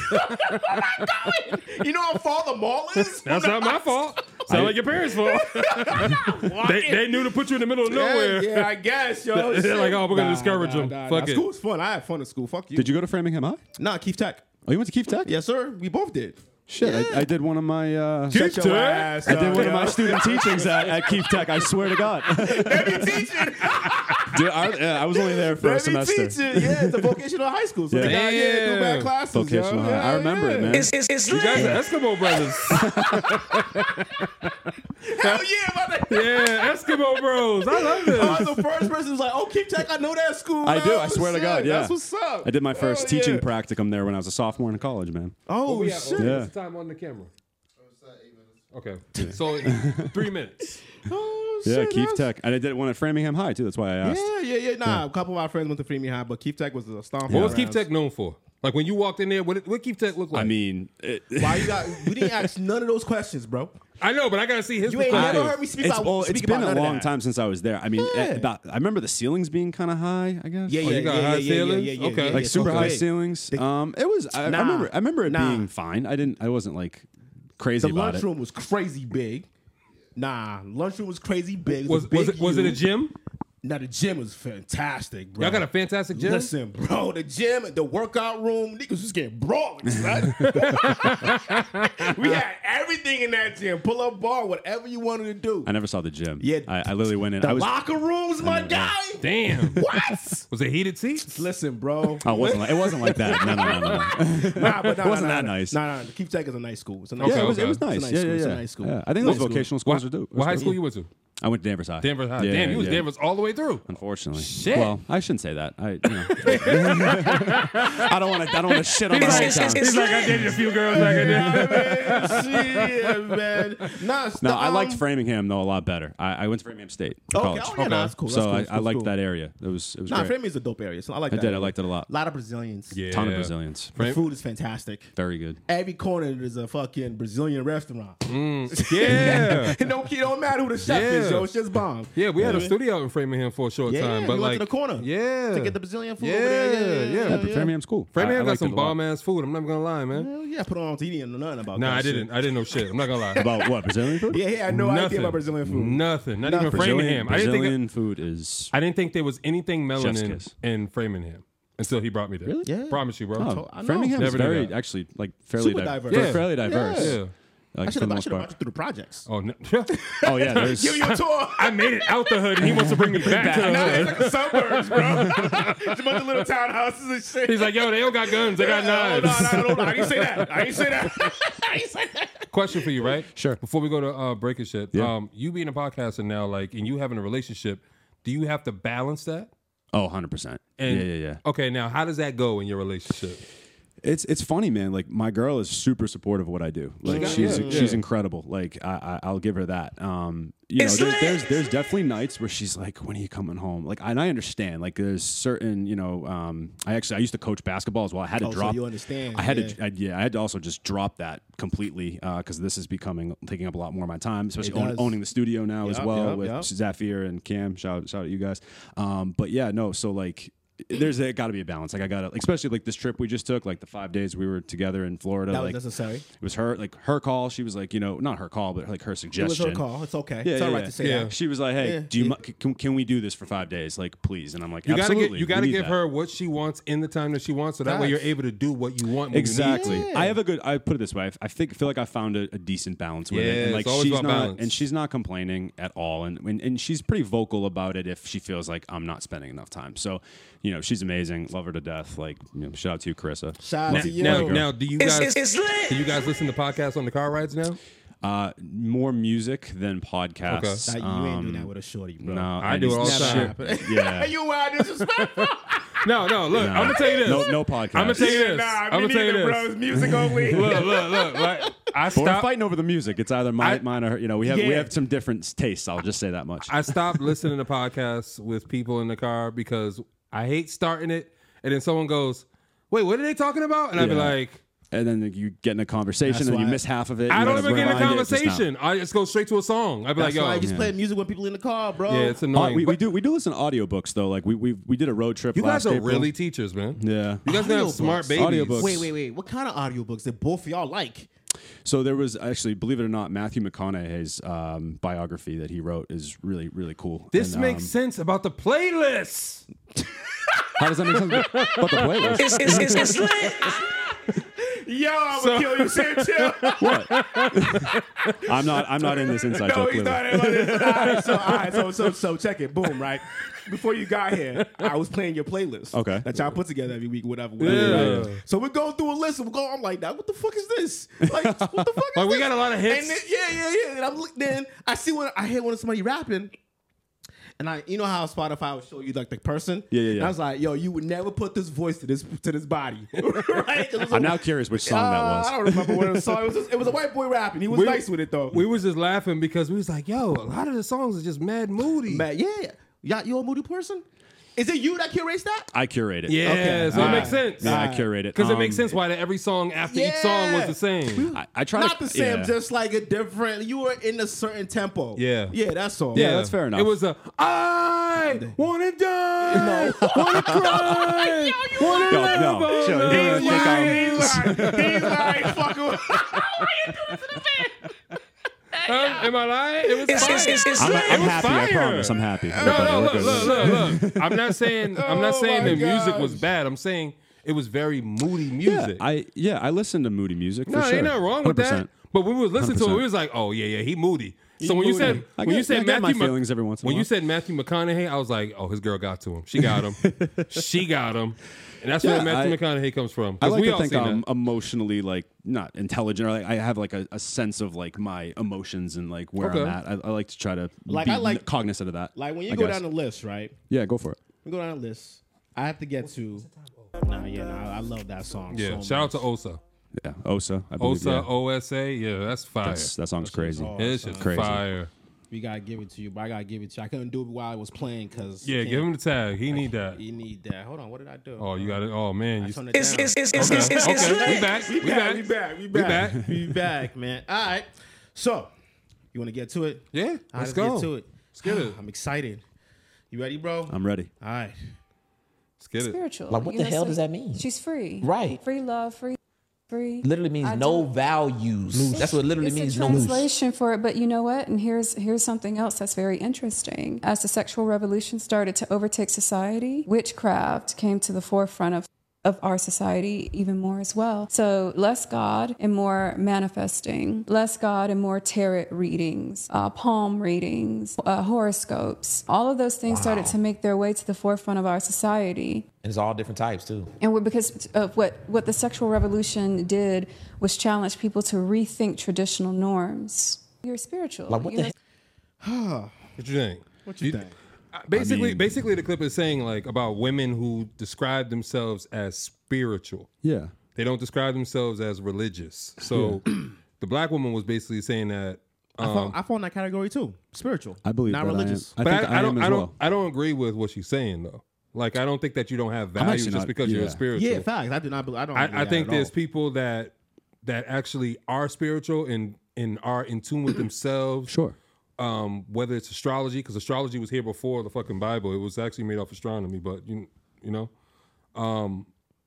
S3: You know how far the mall is?
S2: That's not my fault. Sound like your parents' fault. they, they knew to put you in the middle of nowhere.
S3: Yeah, yeah, I guess, yo.
S2: They're
S3: Shit.
S2: like, oh, we're gonna
S3: Nah,
S2: discourage
S3: nah,
S2: them.
S3: nah,
S2: Fuck
S3: nah.
S2: it.
S3: School's fun. I had fun at school. Fuck you.
S4: Did you go to Framingham High?
S3: Nah, Keith Tech.
S4: Oh, you went to Keith Tech?
S3: Yes, sir. We both did.
S4: Shit, I, I did one of my. Uh,
S3: Shut your
S2: Tech?
S3: ass
S4: I did
S3: up,
S4: one of
S3: yo.
S4: my student teachings at, at Keith Tech. I swear to God.
S3: They be teaching.
S4: Dude, I, yeah, I was only there for
S3: They
S4: a
S3: be
S4: semester.
S3: teaching. Yeah, it's a vocational high school. So
S4: Yeah.
S3: they got yeah, do bad
S2: Damn.
S3: classes.
S4: Vocational
S3: yo.
S4: high. I
S3: Yeah,
S4: remember
S3: yeah.
S4: it, man.
S1: It's, it's, it's
S2: You guys
S1: lit.
S2: are Eskimo brothers.
S3: Hell yeah, about that.
S2: Yeah, Eskimo bros. I love this.
S3: I was the first person who's like, oh, Keith Tech, I know that school.
S4: I
S3: man.
S4: do. I
S3: What's
S4: swear to
S3: up?
S4: God, yeah.
S3: That's what's up.
S4: I did my first
S3: Hell
S4: teaching
S3: yeah.
S4: practicum there when I was a sophomore in college, man.
S3: Oh,
S2: We have-
S3: shit.
S4: Yeah.
S2: What's the time on the camera? Okay, so three minutes.
S3: Oh,
S4: Yeah,
S3: shit,
S4: Keith
S3: that's-
S4: Tech. And I did one at Framingham High, too. That's why I asked.
S3: Yeah, yeah, yeah. Nah, a couple of my friends went to Framingham High, but Keith Tech was a stomp.
S2: What was Keith Tech known for? Like when you walked in there, what did, what Keith Tech look like?
S4: I mean, it,
S3: Why you got? We didn't ask none of those questions, bro.
S2: I know, but I gotta see his
S3: You ain't
S2: perspective.
S3: never heard me speak
S4: it's,
S3: about.
S4: well, it's
S3: speak
S4: been
S3: about
S4: a
S3: none of
S4: long
S3: that.
S4: time since I was there. I mean,
S3: Yeah.
S4: eh, about I remember the ceilings being kind of high, I guess.
S3: Yeah,
S2: Oh,
S3: yeah,
S2: you got
S3: yeah,
S2: high
S3: yeah,
S2: ceilings?
S3: yeah, yeah, yeah,
S2: Okay.
S3: yeah,
S4: Like
S3: yeah,
S4: super
S3: so
S4: high
S3: big.
S4: ceilings. Um, it was. I,
S3: Nah.
S4: I remember. I remember it
S3: Nah.
S4: being fine. I didn't. I wasn't like crazy
S3: The
S4: about it.
S3: lunchroom was crazy big. Nah, lunchroom was crazy big.
S2: Was
S3: a
S2: was
S3: big
S2: it was it a
S3: U.
S2: gym?
S3: Now the gym was fantastic, bro.
S2: Y'all got a fantastic gym.
S3: Listen, bro, the gym, the workout room, niggas was getting brawling, son. We had everything in that gym. Pull up bar, whatever you wanted to do.
S4: I never saw the gym.
S3: Yeah.
S4: I, I literally went in.
S3: The
S4: I was.
S3: locker rooms, my guy.
S2: Damn.
S3: What?
S2: Was it heated seats?
S3: Listen, bro.
S4: Oh, it wasn't. Like, it wasn't like that. No, no, no, no. no.
S3: Nah, but nah,
S4: It wasn't
S3: nah,
S4: that
S3: nah,
S4: nice.
S3: Nah, nah. Keith Tech is a nice school. It's a nice
S2: Okay,
S4: Yeah, it was.
S2: okay.
S4: It was
S3: It's a
S4: nice.
S3: nice
S4: yeah,
S3: school.
S4: yeah,
S3: It's a
S4: yeah.
S3: nice school.
S4: Yeah, I think
S3: Nice
S4: those
S3: school.
S4: vocational
S2: What,
S4: schools are dope.
S2: what high school you went to?
S4: I went to Danvers High.
S2: Denver High.
S4: Yeah,
S2: Damn, you was
S4: yeah.
S2: Denver's all the way through.
S4: Unfortunately.
S2: Shit.
S4: Well, I shouldn't say that. I, you know. I don't want to. I don't want to shit on my
S1: It's- it's-
S4: hometown.
S1: it's-
S2: He's like, I dated a few girls back in there.
S3: Shit, man. Nah, it's
S4: No,
S3: the,
S4: I
S3: um,
S4: liked Framingham though a lot better. I, I went to Framingham State for
S3: Okay,
S4: college.
S3: oh, yeah, nah, that's cool.
S4: So
S3: That's cool.
S4: I,
S3: That's
S4: I
S3: cool.
S4: liked
S3: That's
S4: that
S3: cool.
S4: area. It was it was
S3: Nah,
S4: great.
S3: Framingham is a dope area. So I like
S4: I
S3: that.
S4: did. I
S3: area.
S4: liked it a lot.
S3: A lot of Brazilians.
S2: Yeah.
S4: Ton of Brazilians.
S3: The food is fantastic.
S4: Very good.
S3: Every corner there's a fucking Brazilian restaurant.
S2: Yeah.
S3: it don't, it don't matter who the chef is,
S2: Yeah.
S3: yo. It's just bomb.
S2: Yeah, we had a
S3: Yeah.
S2: studio out in Framingham for a short
S3: Yeah,
S2: time,
S3: we
S2: but
S3: went
S2: like
S3: to the corner.
S2: Yeah.
S3: To get the Brazilian food
S2: Yeah,
S3: over there. Yeah,
S2: yeah.
S3: yeah,
S4: Yeah, but Framinham's cool.
S2: Framingham
S4: I, I
S2: got
S4: liked
S2: some
S4: it a lot.
S2: bomb ass food. I'm not gonna lie, man.
S3: Hell yeah, I put it on T V and know nothing about
S2: Nah,
S3: that
S2: I
S3: shit.
S2: didn't. I didn't know shit. I'm not gonna lie.
S4: About what Brazilian food?
S3: Yeah, yeah, I had no
S2: Nothing.
S3: idea about Brazilian food.
S2: Nothing. Not
S3: Nothing.
S2: even
S4: Brazilian,
S2: Framingham. I didn't think.
S4: Brazilian food is.
S2: I didn't think there was anything
S4: Chef's
S2: melanin
S4: kiss.
S2: in Framingham until he brought me there.
S4: Really?
S3: Yeah.
S2: Promise you, bro.
S4: Oh,
S3: I know.
S4: Framingham is
S2: Never knew
S4: very
S2: that.
S4: actually like fairly
S3: Super
S4: di-
S3: diverse.
S4: fair-
S2: Yeah.
S4: fairly diverse.
S2: Yeah.
S3: I
S4: Like
S3: should
S4: for the
S3: have
S4: most
S3: been
S4: part.
S3: through the projects.
S2: Oh no.
S4: Oh yeah, there's.
S3: Give you a tour.
S2: I made it out the hood, and he wants to bring me back to the
S3: Now
S2: hood.
S3: it's like the suburbs, bro. It's a bunch of little townhouses and shit.
S2: He's like, yo, they don't got guns. They got
S3: Oh, no,
S2: knives.
S3: no, no, no, I didn't say that. I didn't say that. I didn't say that.
S2: Question for you, right?
S4: Sure.
S2: Before we go to uh, break and shit,
S4: Yeah.
S2: um, you being a podcaster now, like, and you having a relationship, do you have to balance that?
S4: Oh, one hundred percent. Yeah,
S2: And,
S4: yeah, yeah.
S2: Okay, now how does that go in your relationship?
S4: It's it's funny, man. Like my girl is super supportive of what I do. Like
S2: Yeah,
S4: she's
S2: yeah,
S4: she's
S2: yeah.
S4: incredible. Like I, I I'll give her that. Um, you know,
S1: It's
S4: there's,
S1: lit.
S4: there's there's definitely nights where she's like, when are you coming home? Like, and I understand. Like, there's certain, you know, um, I actually I used to coach basketball as well. I had to
S3: Oh, so
S4: drop.
S3: you understand,
S4: I had
S3: yeah.
S4: to, I, yeah, I had to also just drop that completely because this is becoming taking up a lot more of my time, especially
S3: It
S4: own,
S3: does.
S4: owning the studio now as
S3: Yup,
S4: well
S3: yup,
S4: with
S3: yup.
S4: Zafir and Cam. Shout shout out you guys. Um, but yeah, no. So like. there's a got to be a balance. Like I got to, especially like this trip we just took, like the five days we were together in Florida.
S3: That was
S4: like,
S3: necessary.
S4: It was her, like her call. She was like, you know, not her call, but like her
S3: It
S4: suggestion.
S3: was her call. It's okay.
S4: Yeah,
S3: it's all
S4: yeah,
S3: right
S4: yeah.
S3: to say
S2: Yeah.
S3: that.
S4: She was like, "Hey,
S3: Yeah.
S4: do you
S3: Yeah.
S4: mi- can, can we do this for five days? Like, please?" And I'm like,
S2: You gotta
S4: "Absolutely,
S2: get, you
S4: we
S2: gotta
S4: need
S2: give
S4: that."
S2: her what she wants in the time that she wants, so that way you're
S3: Facts.
S2: able to do what you want. When
S4: Exactly.
S2: You need to.
S3: Yeah.
S4: I have a good. I put it this way. I, I think feel like I found a, a decent balance with
S2: Yeah,
S4: it. And like
S2: it's always
S4: she's
S2: about
S4: not,
S2: balance.
S4: and she's not complaining at all. And, and and she's pretty vocal about it if she feels like I'm not spending enough time. So, you know, she's amazing. Love her to death. Like, you know, shout out to you, Carissa.
S3: Shout out
S2: Now,
S3: to you.
S2: now, now, do you
S1: It's,
S2: guys
S1: it's, it's lit.
S2: do you guys listen to podcasts on the car rides now?
S4: Uh, more music than podcasts.
S2: Okay.
S3: Nah, you ain't
S4: Um,
S3: doing that with a shorty, bro.
S4: No,
S2: I do it all the
S4: Never
S2: time.
S4: shit. Yeah.
S3: you wild disrespectful.
S2: No, no. Look, I'm gonna tell you this.
S4: No, no podcast.
S2: I'm gonna tell you this.
S3: Nah,
S2: I'm
S3: me
S2: gonna tell you
S3: neither,
S2: this.
S3: bro. It's music only.
S2: Look, look, look. Like, I
S4: But we're
S2: stopped.
S4: fighting over the music. It's either my,
S2: I-
S4: mine or her. You know, we have we
S3: Yeah.
S4: have some different tastes. I'll just say that much.
S2: I stopped listening to podcasts with people in the car because I hate starting it, and then someone goes, "Wait, what are they talking about?" And I'd be
S4: Yeah.
S2: like,
S4: and then you get in a conversation
S3: That's
S4: and you
S3: why-
S4: miss half of it.
S2: "I
S4: You
S2: don't
S4: gotta
S2: even get in a
S4: rewind it just now.
S2: conversation. I just go straight to a song." I'd be
S3: That's
S2: like,
S3: why I
S2: "Yo,
S3: just
S4: yeah.
S3: play music with people in the car, bro.
S2: yeah, it's
S4: Uh,
S2: annoying."
S4: we, we
S2: But
S4: do we do listen to audiobooks though. Like we we we did a road trip.
S2: you guys
S4: last
S2: are
S4: April.
S2: really teachers, man.
S4: Yeah.
S2: You guys have smart
S3: Audiobooks.
S2: babies.
S4: Audiobooks.
S3: Wait, wait, wait. What kind of audiobooks did both of y'all like?
S4: So there was actually, believe it or not, Matthew McConaughey's um, biography that he wrote is really really cool.
S2: This
S4: And,
S2: makes
S4: um,
S2: sense about the playlist.
S4: How does that make sense? About the playlist.
S1: It's, it's, it's, it's lit.
S3: Yo, I'm gonna kill you, Sam Chill.
S4: I'm not. I'm not in this inside
S3: No,
S4: joke.
S3: he's
S4: clearly.
S3: not in on this. All right, so, all right, so, so, so, check it. Boom, right? Before you got here, I was playing your playlist.
S4: Okay.
S3: That y'all put together every week, whatever. whatever
S2: Yeah.
S3: right? So we're going through a list. And we're going, I'm like, now, what the fuck is this? Like, what the fuck is
S2: Like, we
S3: this?
S2: got a lot of hits.
S3: And then, yeah, yeah, yeah. And I'm look- then I see when I hear when somebody rapping. And I, you know how Spotify will show you like the person.
S4: Yeah, yeah, yeah.
S3: And I was like, yo, you would never put this voice to this to this body, right? 'Cause it was
S4: I'm
S3: a-
S4: now curious which song that
S3: Uh,
S4: was.
S3: I don't remember what the song. It was. Just, it was a white boy rapping. He was
S2: We-
S3: nice with it though.
S2: We was just laughing because we was like, "Yo, a lot of the songs are just mad moody."
S3: Man, yeah, y'all, you a moody person? Is it you that curates that?
S4: I curate it.
S2: Yeah,
S3: Okay.
S2: so it
S3: All
S2: makes
S3: right.
S2: sense.
S4: Yeah, I
S3: Alright.
S4: curate it
S2: Because it
S4: Um,
S2: makes sense why that every song after each song was
S3: Yeah.
S2: the same.
S4: I, I try
S3: Not
S4: to
S3: the same,
S4: yeah.
S3: just like a different. You were in a certain tempo.
S2: Yeah.
S3: yeah, that's all.
S4: Yeah, that's fair enough.
S2: It was a I wanna die, wanna cry, wanna
S4: No,
S2: live
S4: no,
S2: on
S4: chill.
S2: the
S4: You
S3: He's
S4: think I'm-
S3: lying. He's lying. He's lying. Fuck him.
S2: Huh? Am I lying? It was
S1: It's,
S2: fire.
S1: it's, it's, it's
S4: I'm,
S1: lit.
S4: I'm
S2: was
S4: happy. I
S2: fire.
S4: promise. I'm happy.
S2: No, no, look, look, look, look. I'm not saying I'm not
S3: Oh
S2: saying
S3: my
S2: the music was
S3: gosh.
S2: bad. I'm saying it was very moody
S4: Yeah,
S2: music.
S4: I yeah, I listen to moody music. For
S2: no,
S4: sure.
S2: ain't nothing wrong with
S4: one hundred
S2: that.
S4: percent.
S2: But when we was listening to it,
S4: one hundred percent.
S2: we was like, oh yeah, yeah, he moody. So when you
S3: moody.
S2: said
S4: I
S2: when you
S4: get-
S2: said
S4: I get my
S2: Matthew Mc-
S4: feelings every once in a
S2: when you
S4: while.
S2: said Matthew McConaughey, I was like, oh, his girl got to him. She got him. she got him. And that's
S4: Yeah,
S2: where Matthew
S4: I-
S2: McConaughey comes from.
S4: I
S2: 'Cause
S4: like
S2: we
S4: to
S2: all
S4: think
S2: seen
S4: I'm
S2: that.
S4: emotionally like not intelligent, or like I have like a, a sense of like my emotions and like where
S2: Okay.
S4: I'm at. I, I like to try to
S3: Like,
S4: be
S3: I like-
S4: cognizant of that.
S3: Like when you
S4: I
S3: go
S4: guess.
S3: down the list, right?
S4: yeah, go for it.
S3: You go down the list. I have to get to. Nah, yeah, nah, I love that song.
S2: Yeah,
S3: so
S2: shout out
S3: much.
S2: to Osa.
S4: Yeah, Osa. I believe,
S2: Osa,
S4: yeah.
S2: O S A. Yeah, that's fire.
S4: That's, that song's crazy.
S3: hard.
S2: It's just
S4: Crazy.
S2: fire.
S3: We gotta give it to you, but I gotta give it to you. I couldn't do it while I was playing because
S2: Yeah, give him the tag. He need that.
S3: You need that. Hold on, what did I do?
S2: Oh, you got it. Oh man,
S3: I
S2: you.
S3: turned it
S1: It's,
S3: down.
S1: it's, it's, it's,
S2: Okay,
S1: it's, it's, it's
S2: okay. We
S1: lit.
S2: back.
S3: We,
S2: We
S3: back,
S2: back.
S3: we back. We
S2: We
S3: back.
S2: back.
S3: We back, man. All right. So, you want to get to it?
S2: Yeah,
S3: All right,
S2: let's
S3: let's
S2: go.
S3: get to it.
S2: Let's get it.
S3: I'm excited. You ready, bro?
S4: I'm ready.
S3: All right.
S2: Let's get it.
S6: Spiritual.
S7: Like, what
S6: You
S7: the
S6: know,
S7: hell
S6: so
S7: does that mean?
S6: She's free.
S7: Right.
S6: Free love, free, free.
S7: Literally means
S6: I
S7: no
S6: do-
S7: values. That's what it literally
S6: it's
S7: means.
S6: a
S7: No
S6: translation for it, but you know what? And here's here's something else that's very interesting. As the sexual revolution started to overtake society, witchcraft came to the forefront of of our society even more as well. So less God and more manifesting, less God and more tarot readings, uh, palm readings, uh, horoscopes. All of those things started to make their way to the forefront of our society.
S7: And it's all different types too.
S6: And we- because of what, what the sexual revolution did was challenge people to rethink traditional norms. You're spiritual.
S7: Like, what
S6: You
S7: the
S6: know,
S7: hell?
S2: What you think?
S3: What you think?
S2: Uh, Basically,
S4: mean-
S2: basically, the clip is saying like about women who describe themselves as spiritual.
S4: Yeah.
S2: They don't describe themselves as religious. So the black woman was basically saying that.
S3: I,
S2: Um,
S3: fall, I fall in that category too. Spiritual.
S4: I believe
S3: Not
S4: that
S3: religious.
S4: I am. I
S2: but
S4: think
S2: I,
S4: I,
S2: I don't.
S4: am as
S2: I don't.
S4: well.
S2: I don't agree with what she's saying though. Like I don't think that you don't have
S4: I'm
S2: value
S4: actually
S2: just
S4: not-
S2: because you're
S4: yeah.
S2: a spiritual.
S3: Yeah, facts. I do not. believe- I don't. believe
S2: I, I
S3: that
S2: think
S3: at
S2: there's
S3: all.
S2: people that that actually are spiritual and and are in tune with themselves.
S4: Sure.
S2: Um, whether it's astrology, because astrology was here before the fucking Bible. It was actually made off astronomy, but you, You know. Um,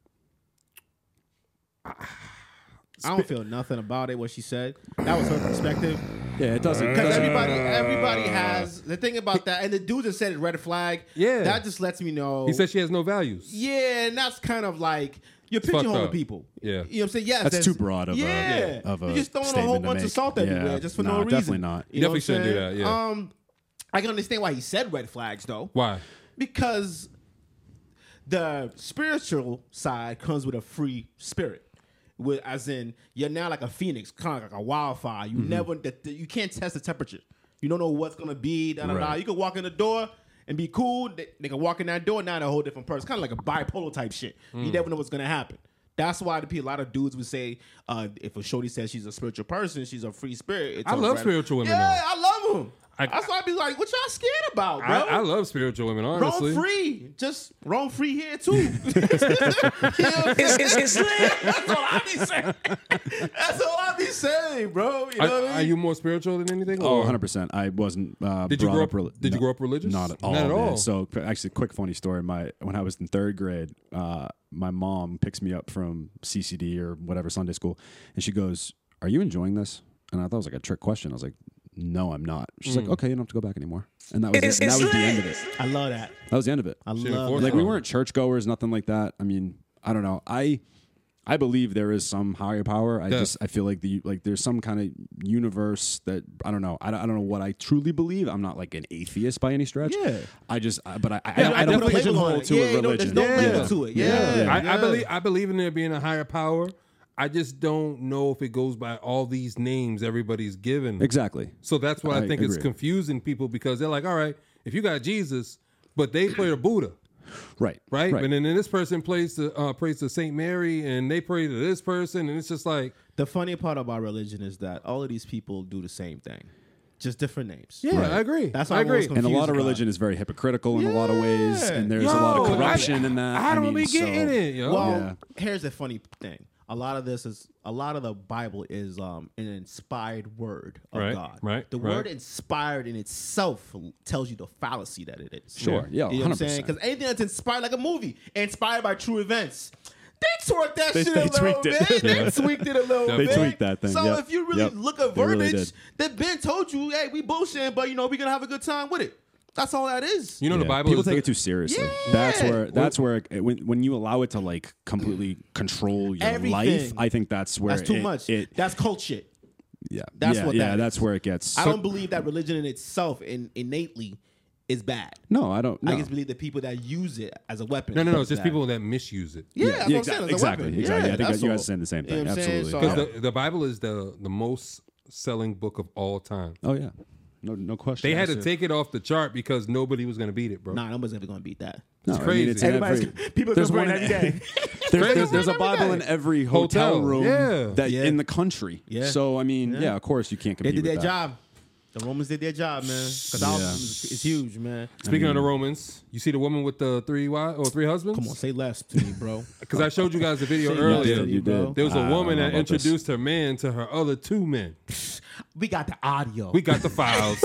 S3: I don't feel nothing about it. What she said, that was her perspective.
S4: Yeah, it doesn't.
S3: Because
S4: doesn't-
S3: everybody, everybody has the thing about that, and the dude that said it red flag.
S2: Yeah.
S3: that just lets me know.
S2: he said she has no values.
S3: yeah, and that's kind of like you're
S2: fucked
S3: pigeonholing
S2: up.
S3: people.
S2: Yeah.
S3: you know what I'm saying. Yes,
S4: That's
S3: there's-
S4: too broad of a-
S3: yeah.
S4: of a
S3: You're just throwing a whole
S4: statement to
S3: bunch of
S4: make.
S3: salt
S4: Yeah.
S3: everywhere just for
S4: No,
S3: no reason.
S4: definitely not.
S3: You know what I'm
S2: Definitely shouldn't do
S3: saying?
S2: that, yeah.
S3: Um, I can understand why he said red flags though.
S2: Why?
S3: Because the spiritual side comes with a free spirit. With, as in, you're now like a phoenix, kind of like a wildfire. You
S4: Mm-hmm.
S3: never, the, the- you can't test the temperature. You don't know what's gonna be. Da, da, da.
S4: Right.
S3: You can walk in the door and be cool. They, they can walk in that door, now they're a whole different person. Kind of like a bipolar type shit.
S2: Mm.
S3: You never know what's gonna happen. That's why the people, a lot of dudes would say, uh, if a shorty says she's a spiritual person, she's a free spirit. It's
S2: I
S3: a
S2: love
S3: red-
S2: spiritual women,
S3: Yeah,
S2: though.
S3: I love them.
S2: I-
S3: That's why I be like, what y'all scared about, bro?
S2: I, I love spiritual women, honestly.
S3: Roam free, just roam free here too. You know what I'm
S1: It's, it's, it's lit.
S3: That's all I be saying. That's all I be saying, bro. You know
S2: Are,
S3: what I mean?
S2: are you more spiritual than anything?
S4: Oh,
S2: or-
S4: one hundred percent. I wasn't. Uh,
S2: Did you
S4: brought
S2: grow
S4: up?
S2: up-
S4: reli-
S2: did you grow up religious?
S4: Not at all.
S2: Not at
S4: man.
S2: all.
S4: So actually, quick funny story. My when I was in third grade, uh, my mom picks me up from C C D or whatever Sunday school, and she goes, "Are you enjoying this?" And I thought it was like a trick question. I was like, "No, I'm not." She's
S2: Mm.
S4: like, "Okay, you don't have to go back anymore." And that was
S1: It's-
S4: it. And that
S1: it's
S4: was the
S1: lit.
S4: end of it.
S3: I love that.
S4: That was the end of it.
S3: I
S2: Shit,
S3: love
S2: enforce
S3: that.
S4: Like we weren't churchgoers, nothing like that. I mean, I don't know. I I believe there is some higher power. I
S2: Yeah.
S4: just I feel like the like there's some kind of universe that I don't know. I don't, I don't know what I truly believe. I'm not like an atheist by any stretch.
S3: Yeah.
S4: I just I, but I I,
S2: Yeah,
S4: I,
S2: I
S4: don't
S2: definitely-
S4: pigeonhole
S3: label on it.
S4: to
S3: Yeah,
S4: a
S3: you know,
S4: religion.
S3: there's no
S2: label
S4: yeah.
S3: to it.
S4: Yeah.
S3: Yeah.
S4: Yeah.
S2: I, I
S3: Yeah.
S2: believe I believe in there being a higher power. I just don't know if it goes by all these names everybody's given.
S4: Exactly.
S2: So that's why I,
S4: I
S2: think it's
S4: agree.
S2: confusing people because they're like, all right, if you got Jesus, but they play the Buddha,
S4: Right.
S2: right?
S4: Right.
S2: And then this person plays to uh, prays to Saint Mary, and they pray to this person, and it's just like,
S3: The funny part about religion is that all of these people do the same thing, just different names.
S2: yeah,
S4: Right.
S2: I agree.
S3: That's
S2: I
S3: why I'm
S2: agree.
S3: always
S4: And a lot
S3: confused
S4: of
S3: about
S4: religion is very hypocritical in a lot of ways,
S3: Yeah.
S4: and there's
S2: Yo,
S4: a lot of
S2: I-
S4: corruption in that.
S2: I don't
S4: mean,
S2: be getting
S4: so-
S2: it, yo.
S3: Well,
S4: Yeah.
S3: here's the funny thing. A lot of this is a lot of the Bible is um, an inspired word of
S2: Right,
S3: God.
S2: right,
S3: The
S2: right.
S3: word inspired in itself tells you the fallacy that it is.
S4: Sure. Yeah.
S3: You know what I'm saying?
S4: one hundred percent.
S3: Because anything that's inspired, like a movie, inspired by true events. They twerked that
S4: They-
S3: shit
S4: they
S3: a little
S4: tweaked
S3: bit.
S4: it.
S3: They tweaked it a little
S2: They
S3: bit.
S4: tweaked that thing,
S3: So
S4: yep.
S3: if you really
S4: Yep.
S3: look at
S4: They really
S3: verbiage,
S4: did.
S3: that Ben told you, hey, we bullshitting, but you know, we're gonna have a good time with it. That's all that is.
S2: You know, the
S4: Yeah.
S2: Bible
S4: People
S2: is
S4: take
S2: the-
S4: it too seriously.
S3: Yeah.
S4: That's where that's where it, when when you allow it to like completely control your
S3: Everything.
S4: life, I think that's where
S3: That's too
S4: it,
S3: much.
S4: It,
S3: That's cult shit.
S4: yeah,
S3: That's
S4: yeah,
S3: what
S4: yeah.
S3: that
S4: that's
S3: is.
S4: where it gets.
S3: I don't believe that religion in itself in, innately is bad.
S4: No, I don't. No.
S3: I just believe the people that use it as a weapon.
S2: No, no, no.
S3: is
S2: It's just
S3: bad.
S2: people that misuse it.
S3: Yeah,
S4: Yeah,
S3: that's
S4: yeah,
S3: what I'm saying,
S4: exactly,
S3: as a
S4: exactly,
S3: weapon.
S4: exactly.
S3: Yeah,
S4: I think
S3: that's
S4: you guys
S3: all.
S4: are saying the same
S3: You know
S4: thing.
S3: what I'm saying?
S4: Absolutely.
S3: So-
S2: Because the, the Bible is the, the most selling book of all time.
S4: Oh yeah, no, no question.
S2: They had to
S4: That's it.
S2: take it off the chart because nobody was going to beat it, bro.
S3: Nah, nobody's ever gonna beat that.
S4: No,
S2: It's
S4: I mean,
S2: crazy.
S4: it's in
S3: Everybody's
S4: every-
S3: people
S4: there's
S3: are
S4: one
S3: every
S4: in-
S3: day.
S4: There's, there's, there's a
S3: Every
S4: Bible
S3: day.
S4: in every hotel,
S2: Hotel,
S4: room
S2: yeah.
S4: that
S3: Yeah.
S4: in the country.
S3: Yeah.
S4: So I mean, yeah.
S3: Yeah.
S4: of course you can't
S3: They
S4: compete
S3: did their
S4: with that.
S3: job. The Romans did their job, man. Catholicism is huge, man.
S2: Speaking of the Romans, you see the woman with the three wives or three husbands?
S3: Come on, say less to me, bro.
S2: Because I showed you guys the video
S3: Say
S2: earlier.
S3: less to me,
S4: You
S3: bro.
S4: did.
S2: There was a
S4: I
S2: woman
S4: don't know
S2: that
S4: about this.
S2: introduced her man to her other two men.
S3: We got the audio.
S2: We got the files.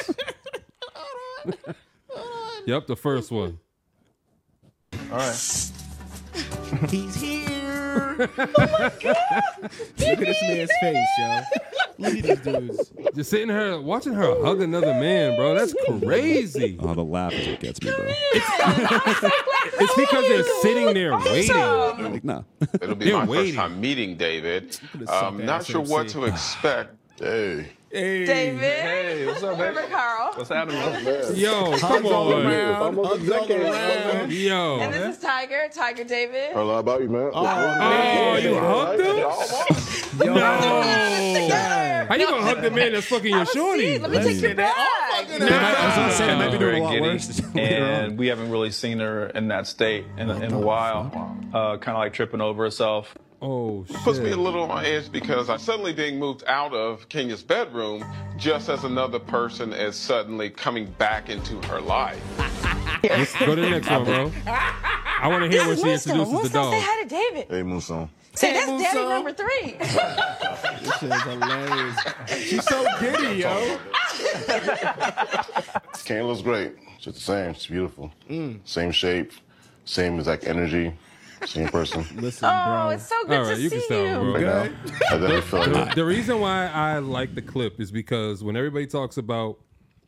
S2: Yep, the first one.
S8: All right.
S3: He's here. Oh my god! Look at this man's face, yo. Look at these dudes.
S2: Just sitting her, watching her hug another man, bro. That's crazy.
S4: Oh, the laugh is what gets me, bro.
S2: It's because they're sitting there waiting.
S4: Like, no.
S8: It'll be
S2: They're
S8: my
S2: waiting.
S8: first time meeting David.
S3: the suck
S8: Um, not
S3: ass
S8: sure
S3: M C.
S8: what to expect. Hey.
S9: David.
S8: Hey, what's up, baby?
S9: Remember Carl.
S8: What's happening?
S2: Yo, come on.
S3: Around, hugs all around.
S9: And
S2: Yo.
S9: this is Tiger. Tiger David.
S8: How about you, man?
S2: Oh, you hugged him? No. How you gonna hug the man that's fucking your shorty?
S9: Let me take your bag.
S4: I was gonna say it might be doing a lot
S10: Very
S4: worse.
S10: giddy, and we haven't really seen her in that state in, in a while. Uh, kind of like tripping over herself.
S2: Oh,
S8: Puts me a
S2: shit.
S8: little on edge because I'm suddenly being moved out of Kenya's bedroom just as another person is suddenly coming back into her life.
S2: Let's go to the next one, bro. I want to hear when she
S9: Winston,
S2: introduces the
S9: Winston, say
S2: dog.
S9: hi to David.
S8: Hey, Muson.
S9: Say,
S3: Hey,
S9: that's Daddy
S3: Musso.
S9: number three.
S3: This shit is hilarious. She's so giddy, yo.
S11: Kane looks great. Just the same. It's beautiful. Same shape. same exact energy, same person.
S3: Listen,
S9: Oh,
S3: bro.
S9: it's so good
S2: All right,
S9: to
S2: you
S9: see
S2: can stop,
S9: you.
S2: bro.
S11: Right now, I definitely feel like
S2: The,
S11: that.
S2: the reason why I like the clip is because when everybody talks about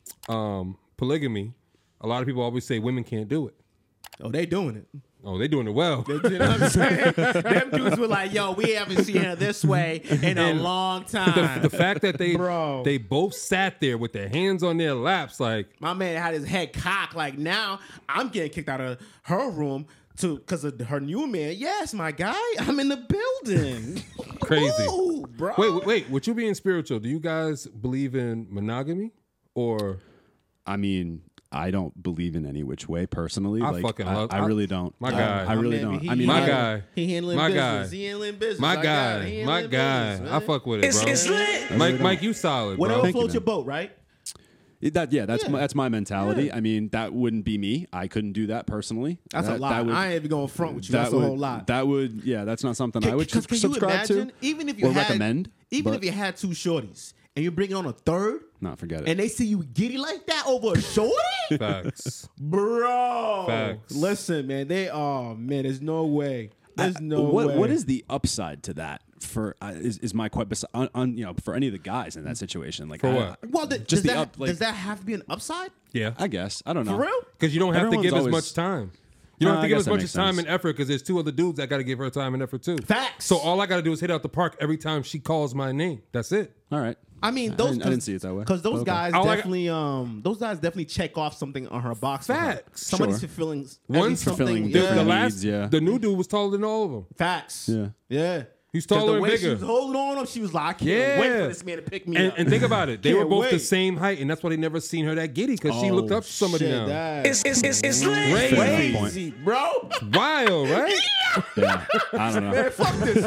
S2: um, polygamy, a lot of people always say women can't do it.
S3: Oh, they doing it.
S2: Oh, they doing it well.
S3: You know what I'm saying? Them dudes were like, yo, we haven't seen her this way in a
S2: And
S3: long
S2: The,
S3: time.
S2: the fact that they
S3: Bro.
S2: they both sat there with their hands on their laps, like
S3: My man had his head cocked. Like, now I'm getting kicked out of her room to because of her new man. Yes, my guy, I'm in the building.
S2: crazy.
S3: Ooh, bro.
S2: Wait, wait, wait. With you being spiritual, do you guys believe in monogamy or?
S4: I mean, I don't believe in any which way personally.
S2: I
S4: like,
S2: fucking
S4: I,
S2: love-
S4: I
S2: I-
S4: really don't.
S2: my
S4: I-
S2: guy.
S4: I, really
S3: My man,
S4: don't.
S3: he-
S4: I mean,
S2: My
S3: he-
S2: guy.
S3: He handling
S2: My
S3: business.
S2: guy.
S3: He handling business.
S2: My
S3: I got
S2: guy,
S3: it. He
S2: my
S3: handling
S2: guy.
S3: business,
S2: I
S3: man.
S2: fuck with it, bro.
S1: It's lit.
S2: Mike, Mike, you solid, bro.
S3: Whatever
S4: Thank you,
S3: floats your
S4: man.
S3: boat, right?
S4: It- that yeah, that's
S3: Yeah.
S4: my, that's my mentality. I mean, that wouldn't be me. I couldn't do that personally.
S3: That's
S4: that,
S3: a lot.
S4: That would,
S3: I ain't even going front with you.
S4: that
S3: That's
S4: would,
S3: a whole lot.
S4: That would yeah, that's not something I would
S3: Because can you
S4: subscribe
S3: imagine,
S4: to.
S3: even if you
S4: or
S3: had,
S4: recommend.
S3: even
S4: but-
S3: if you had two shorties and you're bringing on a third,
S4: not forget it.
S3: and they see you giddy like that over a shorty,
S2: Facts.
S3: bro.
S2: Facts.
S3: Listen, man, they oh man, there's no way. There's no
S4: what,
S3: way.
S4: What is the upside to that? For uh, is is my quite on, on you know for any of the guys in that situation? Like
S2: For
S4: I-
S2: what?
S3: Well, th-
S4: Just
S3: does,
S4: the
S3: that,
S4: up, like-
S3: does that have to be an upside?
S2: Yeah,
S4: I guess I don't know.
S3: For real?
S2: because you don't have to
S4: Everyone's
S2: give as
S4: always-
S2: much time. You don't
S4: No,
S2: have to
S4: I
S2: give
S4: guess
S2: as
S4: that
S2: much
S4: makes
S2: time
S4: sense.
S2: and effort because there's two other dudes that got to give her time and effort too.
S3: Facts.
S2: So all I got to do is hit out the park every time she calls my name. That's it.
S4: All right.
S3: I mean,
S4: I
S3: those
S4: didn't- I didn't see it that way.
S3: because those
S4: Okay.
S3: guys
S2: All I-
S3: definitely, um, those guys definitely check off something on her box. for her.
S2: Facts.
S3: Somebody's
S4: Sure.
S3: fulfilling at
S2: One's
S3: least something.
S4: fulfilling
S2: The,
S3: yeah.
S2: the
S4: different
S2: last,
S4: needs, yeah.
S2: the new dude was taller than all of them.
S3: Facts.
S4: Yeah.
S3: Yeah.
S2: He's
S3: 'Cause
S2: taller
S3: the
S2: and
S3: way she
S2: bigger.
S3: was holding on him, she was like, I can't
S2: Yeah.
S3: wait for this man to pick me
S2: And,
S3: up.
S2: and think about it. They
S3: Can't
S2: were both the
S3: wait.
S2: same height, and that's why they never seen her that giddy because she
S3: Oh,
S2: looked up to somebody
S3: shit,
S2: now.
S3: that's
S1: It's, it's, it's, it's lit.
S2: Crazy.
S3: crazy, bro.
S2: Wild, right?
S4: Yeah. I don't know.
S3: Man, fuck this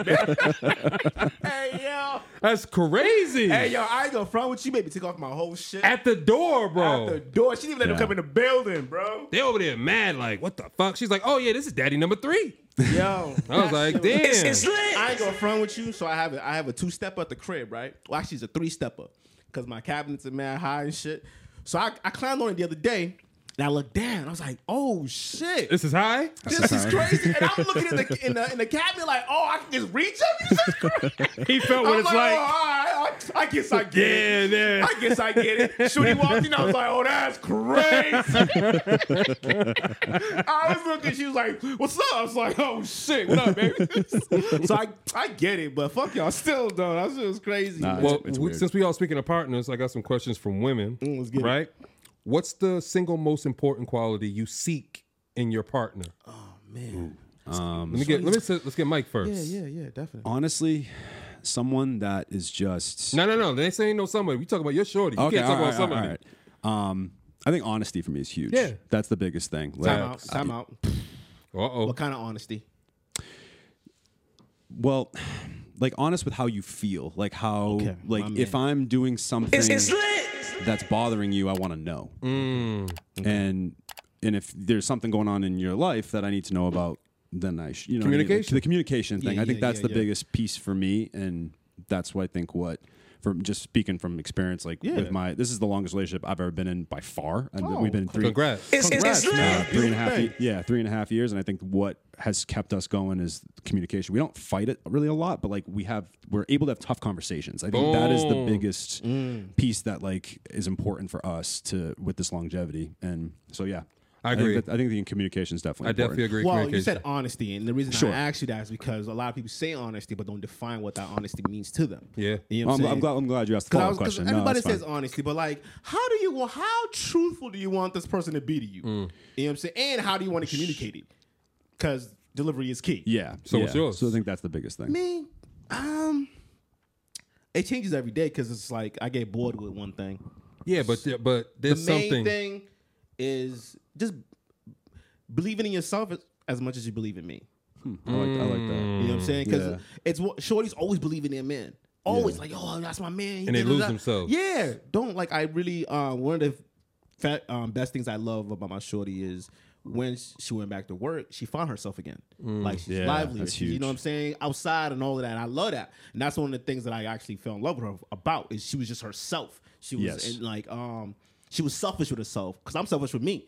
S3: nigga, man. Hey, yo.
S2: That's crazy.
S3: Hey, yo, I ain't gonna front with you. Made me take off my whole shit.
S2: At the door, bro.
S3: At the door. She didn't even let him
S4: Yeah.
S3: come in the building, bro.
S2: They over there mad, like, what the fuck? She's like, oh yeah, this is daddy number three.
S3: Yo.
S2: I was like, damn.
S1: It's, it's lit.
S3: I ain't gonna front with you, so I have a, I have a two stepper at the crib, right? Well, actually, it's a three stepper because my cabinets are mad high and shit. So I, I climbed on it the other day, and I looked down. And I was like, oh shit,
S2: This is high?
S3: this is crazy. And I'm looking in the in the in the cabinet like, oh, I can just reach up.
S2: He felt
S3: I'm
S2: what it's
S3: like,
S2: like.
S3: oh, all right, I, I guess I get it.
S2: Yeah, yeah.
S3: I guess I get it. Shooty walked in, I was like, oh, that's crazy. I was looking, she was like, what's up? I was like, oh shit, what up, baby? So I I get it, but fuck y'all still though. That shit was crazy.
S4: Nah,
S3: man.
S2: Well,
S4: it's
S2: we-
S4: weird.
S2: since we all speaking of partners, I got some questions from women.
S3: Mm, let's get it.
S2: right? What's the single most important quality you seek in your partner?
S3: Man.
S4: Um,
S2: Let me get let me say, let's get Mike first.
S3: Yeah, yeah, yeah, definitely.
S4: honestly, someone that is just
S2: No, no, no. They ain't saying no somebody. We talking about your shorty. You
S4: okay.
S2: can't talk
S4: all
S2: about
S4: right, all
S2: somebody.
S4: right, all right. Um, I think honesty for me is huge.
S2: Yeah.
S4: That's the biggest thing. Like,
S3: Time out. Time out.
S2: Uh oh.
S3: What kind of honesty?
S4: well, like honest with how you feel, like how,
S3: Okay,
S4: like
S3: my
S4: if
S3: man.
S4: I'm doing something
S1: It's, it's lit.
S4: that's bothering you, I want to know.
S2: Mm.
S4: And and if there's something going on in your life that I need to know about, then I sh- you know what I mean?
S2: Communication.
S4: the communication thing.
S3: Yeah,
S4: I think
S3: yeah,
S4: that's
S3: yeah,
S4: the
S3: yeah.
S4: biggest piece for me, and that's what I think what. From just speaking from experience, like
S3: Yeah.
S4: with my, this is the longest relationship I've ever been in by far. And
S3: Oh,
S4: we've been three,
S2: Congrats.
S1: It's, it's, it's
S3: Congrats,
S1: lit.
S3: man.
S4: uh, three and a half,
S3: Beautiful
S4: ye- yeah, three and a half years. And I think what has kept us going is communication. We don't fight it really a lot, but like we have, we're able to have tough conversations. I think that is the
S2: Boom.
S4: biggest
S3: Mm.
S4: piece that like is important for us to with this longevity. And so yeah,
S2: I agree.
S4: think, that, I think the communication is definitely.
S2: I definitely
S4: important.
S2: agree.
S3: Well, you
S2: Communication.
S3: said honesty, and the reason
S4: Sure.
S3: I asked you that is because a lot of people say honesty, but don't define what that honesty means to them.
S2: Yeah.
S3: You know
S4: Well,
S3: what
S4: I'm, I'm glad. I'm glad you asked the
S3: Because
S4: follow-up question. No,
S3: everybody
S4: that's
S3: says
S4: fine.
S3: honesty, but like, how do you want? How truthful do you want this person to be to you?
S2: Mm.
S3: You know what I'm saying? And how do you want to communicate it? Because delivery is key.
S4: Yeah.
S2: So
S4: yeah.
S2: what's yours?
S4: So I think that's the biggest thing.
S3: Me, um, it changes every day because it's like I get bored with one thing.
S2: Yeah, but but there's
S3: the main
S2: something.
S3: thing is just believing in yourself as, as much as you believe in me.
S4: I like. I like that.
S3: You know what I'm saying? Because
S4: Yeah.
S3: it's what shorties always believe in their man. Always like, oh, that's my man. He
S2: And they
S3: did
S2: lose
S3: that.
S2: themselves.
S3: Yeah, don't like. I really uh, one of the fat, um, best things I love about my shorty is when she went back to work, she found herself again. Like she's
S4: Yeah,
S3: lively.
S4: that's
S3: She's, you
S4: huge.
S3: know what I'm saying? Outside and all of that. And I love that. And that's one of the things that I actually fell in love with her about is she was just herself. She was
S4: Yes.
S3: in, like um she was selfish with herself because I'm selfish with me.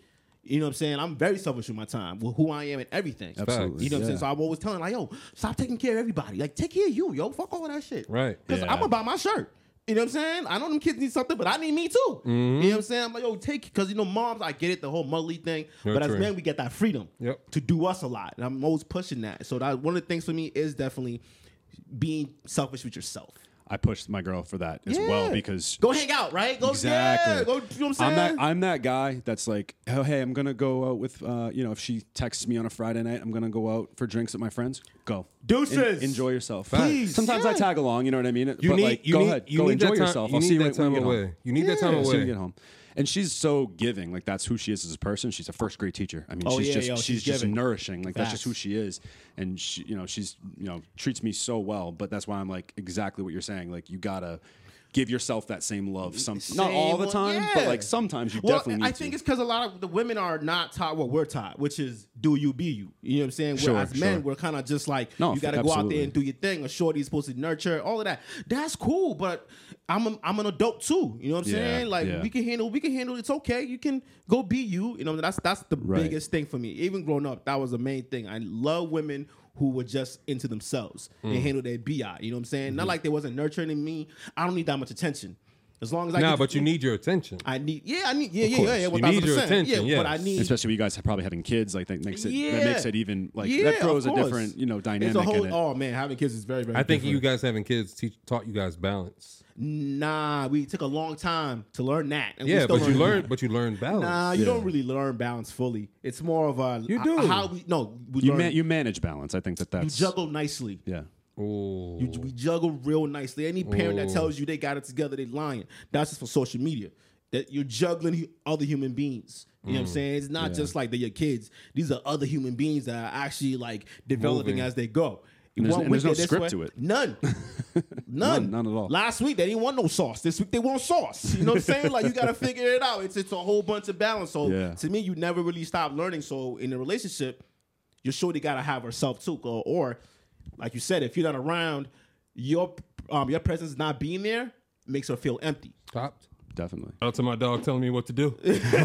S3: You know what I'm saying? I'm very selfish with my time, with who I am and everything.
S4: Absolutely.
S3: You know what I'm
S4: Yeah.
S3: saying? So I'm always telling like, yo, stop taking care of everybody. Like, take care of you, yo. Fuck all of that shit.
S2: Right.
S3: Because
S4: Yeah.
S3: I'm about my shirt. You know what I'm saying? I know them kids need something, but I need me too.
S2: Mm-hmm.
S3: You know what I'm saying? I'm like, yo, take, because, you know, moms, I get it, the whole motherly thing. But as
S2: Nurturing.
S3: men, we get that freedom
S2: Yep.
S3: to do us a lot. And I'm always pushing that. So that one of the things for me is definitely being selfish with yourself.
S4: I pushed my girl for that as
S3: Yeah.
S4: well because
S3: Go hang out, right? Go,
S4: exactly.
S3: yeah, go, you know what I'm saying?
S4: I'm that I'm that guy that's like, oh hey, I'm gonna go out with uh, you know, if she texts me on a Friday night, I'm gonna go out for drinks with my friends. Go.
S3: Deuces.
S4: En- enjoy yourself.
S3: Please.
S4: Sometimes I
S3: Yeah.
S4: tag along, you know what I mean?
S2: You
S4: but
S2: need,
S4: like
S2: you
S4: go
S2: need,
S4: ahead.
S2: you
S4: go
S2: need
S4: enjoy
S2: that time,
S4: yourself.
S2: You
S4: I'll
S2: need
S4: see you
S2: that
S4: when,
S2: time
S4: when you get
S2: away.
S4: home.
S2: You need that time
S4: Yeah, see when
S2: away.
S4: you get home. And she's so giving. Like that's who she is as a person. She's a first grade teacher. I mean,
S3: Oh,
S4: she's
S3: yeah,
S4: just
S3: yo,
S4: she's,
S3: she's
S4: just
S3: giving.
S4: nourishing. Like that's just who
S3: Facts.
S4: she is. And she, you know, she's you know treats me so well. But that's why I'm like exactly what you're saying. Like you gotta give yourself that same love. Some not all the
S3: Same
S4: time,
S3: one-
S4: but
S3: yeah.
S4: like sometimes you
S3: Well,
S4: definitely need
S3: I think
S4: to.
S3: it's because a lot of the women are not taught what we're taught, which is do you be you. You know what I'm saying?
S4: Sure,
S3: Whereas men,
S4: sure.
S3: we're kind of just like,
S4: No,
S3: you got to go out
S4: absolutely.
S3: there and do your thing. A shorty's supposed to nurture, all of that. That's cool, but I'm a, I'm an adult too. You know what I'm
S4: Yeah,
S3: saying? Like
S4: yeah.
S3: we can handle, we can handle. It's okay. You can go be you. You know that's that's the
S4: Right.
S3: biggest thing for me. Even growing up, that was the main thing. I love women who were just into themselves
S4: Mm.
S3: and handle their B I. You know what I'm saying?
S4: Mm-hmm.
S3: Not like they wasn't nurturing me. I don't need that much attention. As long as I
S2: Nah,
S3: get
S2: but you need your attention.
S3: I need, yeah, I need, yeah, yeah,
S4: course.
S3: yeah, yeah,
S2: You
S3: one
S2: need
S3: thousand
S2: your
S3: percent.
S2: attention,
S3: Yeah, but I
S2: yes.
S3: need,
S4: Especially with you guys probably having kids, like that makes it
S3: yeah,
S4: that makes it even like
S3: yeah,
S4: that throws
S3: of
S4: a
S3: course.
S4: different you know dynamic
S3: It's a whole,
S4: in it.
S3: oh man, having kids is very, very.
S2: I think
S3: different.
S2: you guys having kids teach, taught you guys balance.
S3: Nah, we took a long time to learn that. And we
S2: Yeah,
S3: still
S2: but you
S3: learning
S2: learn,
S3: that.
S2: but you learn balance.
S3: Nah, you
S4: Yeah.
S3: don't really learn balance fully. It's more of a
S2: You
S3: h-
S2: do.
S3: how we no we
S4: You
S3: learn,
S4: man, you manage balance. I think that
S3: you
S4: that's
S3: juggle nicely.
S4: yeah.
S2: Ooh.
S3: You, we juggle real nicely. Any parent that
S2: Ooh.
S3: tells you they got it together, they lying. That's just for social media. That you're juggling hu- other human beings. You know what I'm saying? It's not just like they're your kids. These are other human beings that are actually like developing
S2: Moving.
S3: as they go.
S4: And there's-
S3: One
S4: and there's
S3: week
S4: no
S3: they're this
S4: script
S3: way.
S4: to it.
S3: None. None.
S4: None, none at all.
S3: Last week they didn't want no sauce. This week they want sauce. You know what I'm saying? Like you gotta figure it out. It's it's a whole bunch of balance. So
S4: Yeah.
S3: to me, you never really stop learning. So in a relationship, you're sure they gotta have herself too. Or, or like you said, if you're not around, your um your presence not being there makes her feel empty.
S2: Stopped.
S4: Definitely.
S2: Out to my dog telling me what to do.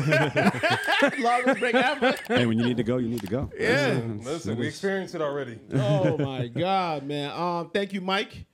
S3: Longest break ever.
S4: Hey, when you need to go, you need to go.
S3: Yeah.
S2: Listen, we experienced it already.
S3: Oh my God, man. Um, thank you, Mike.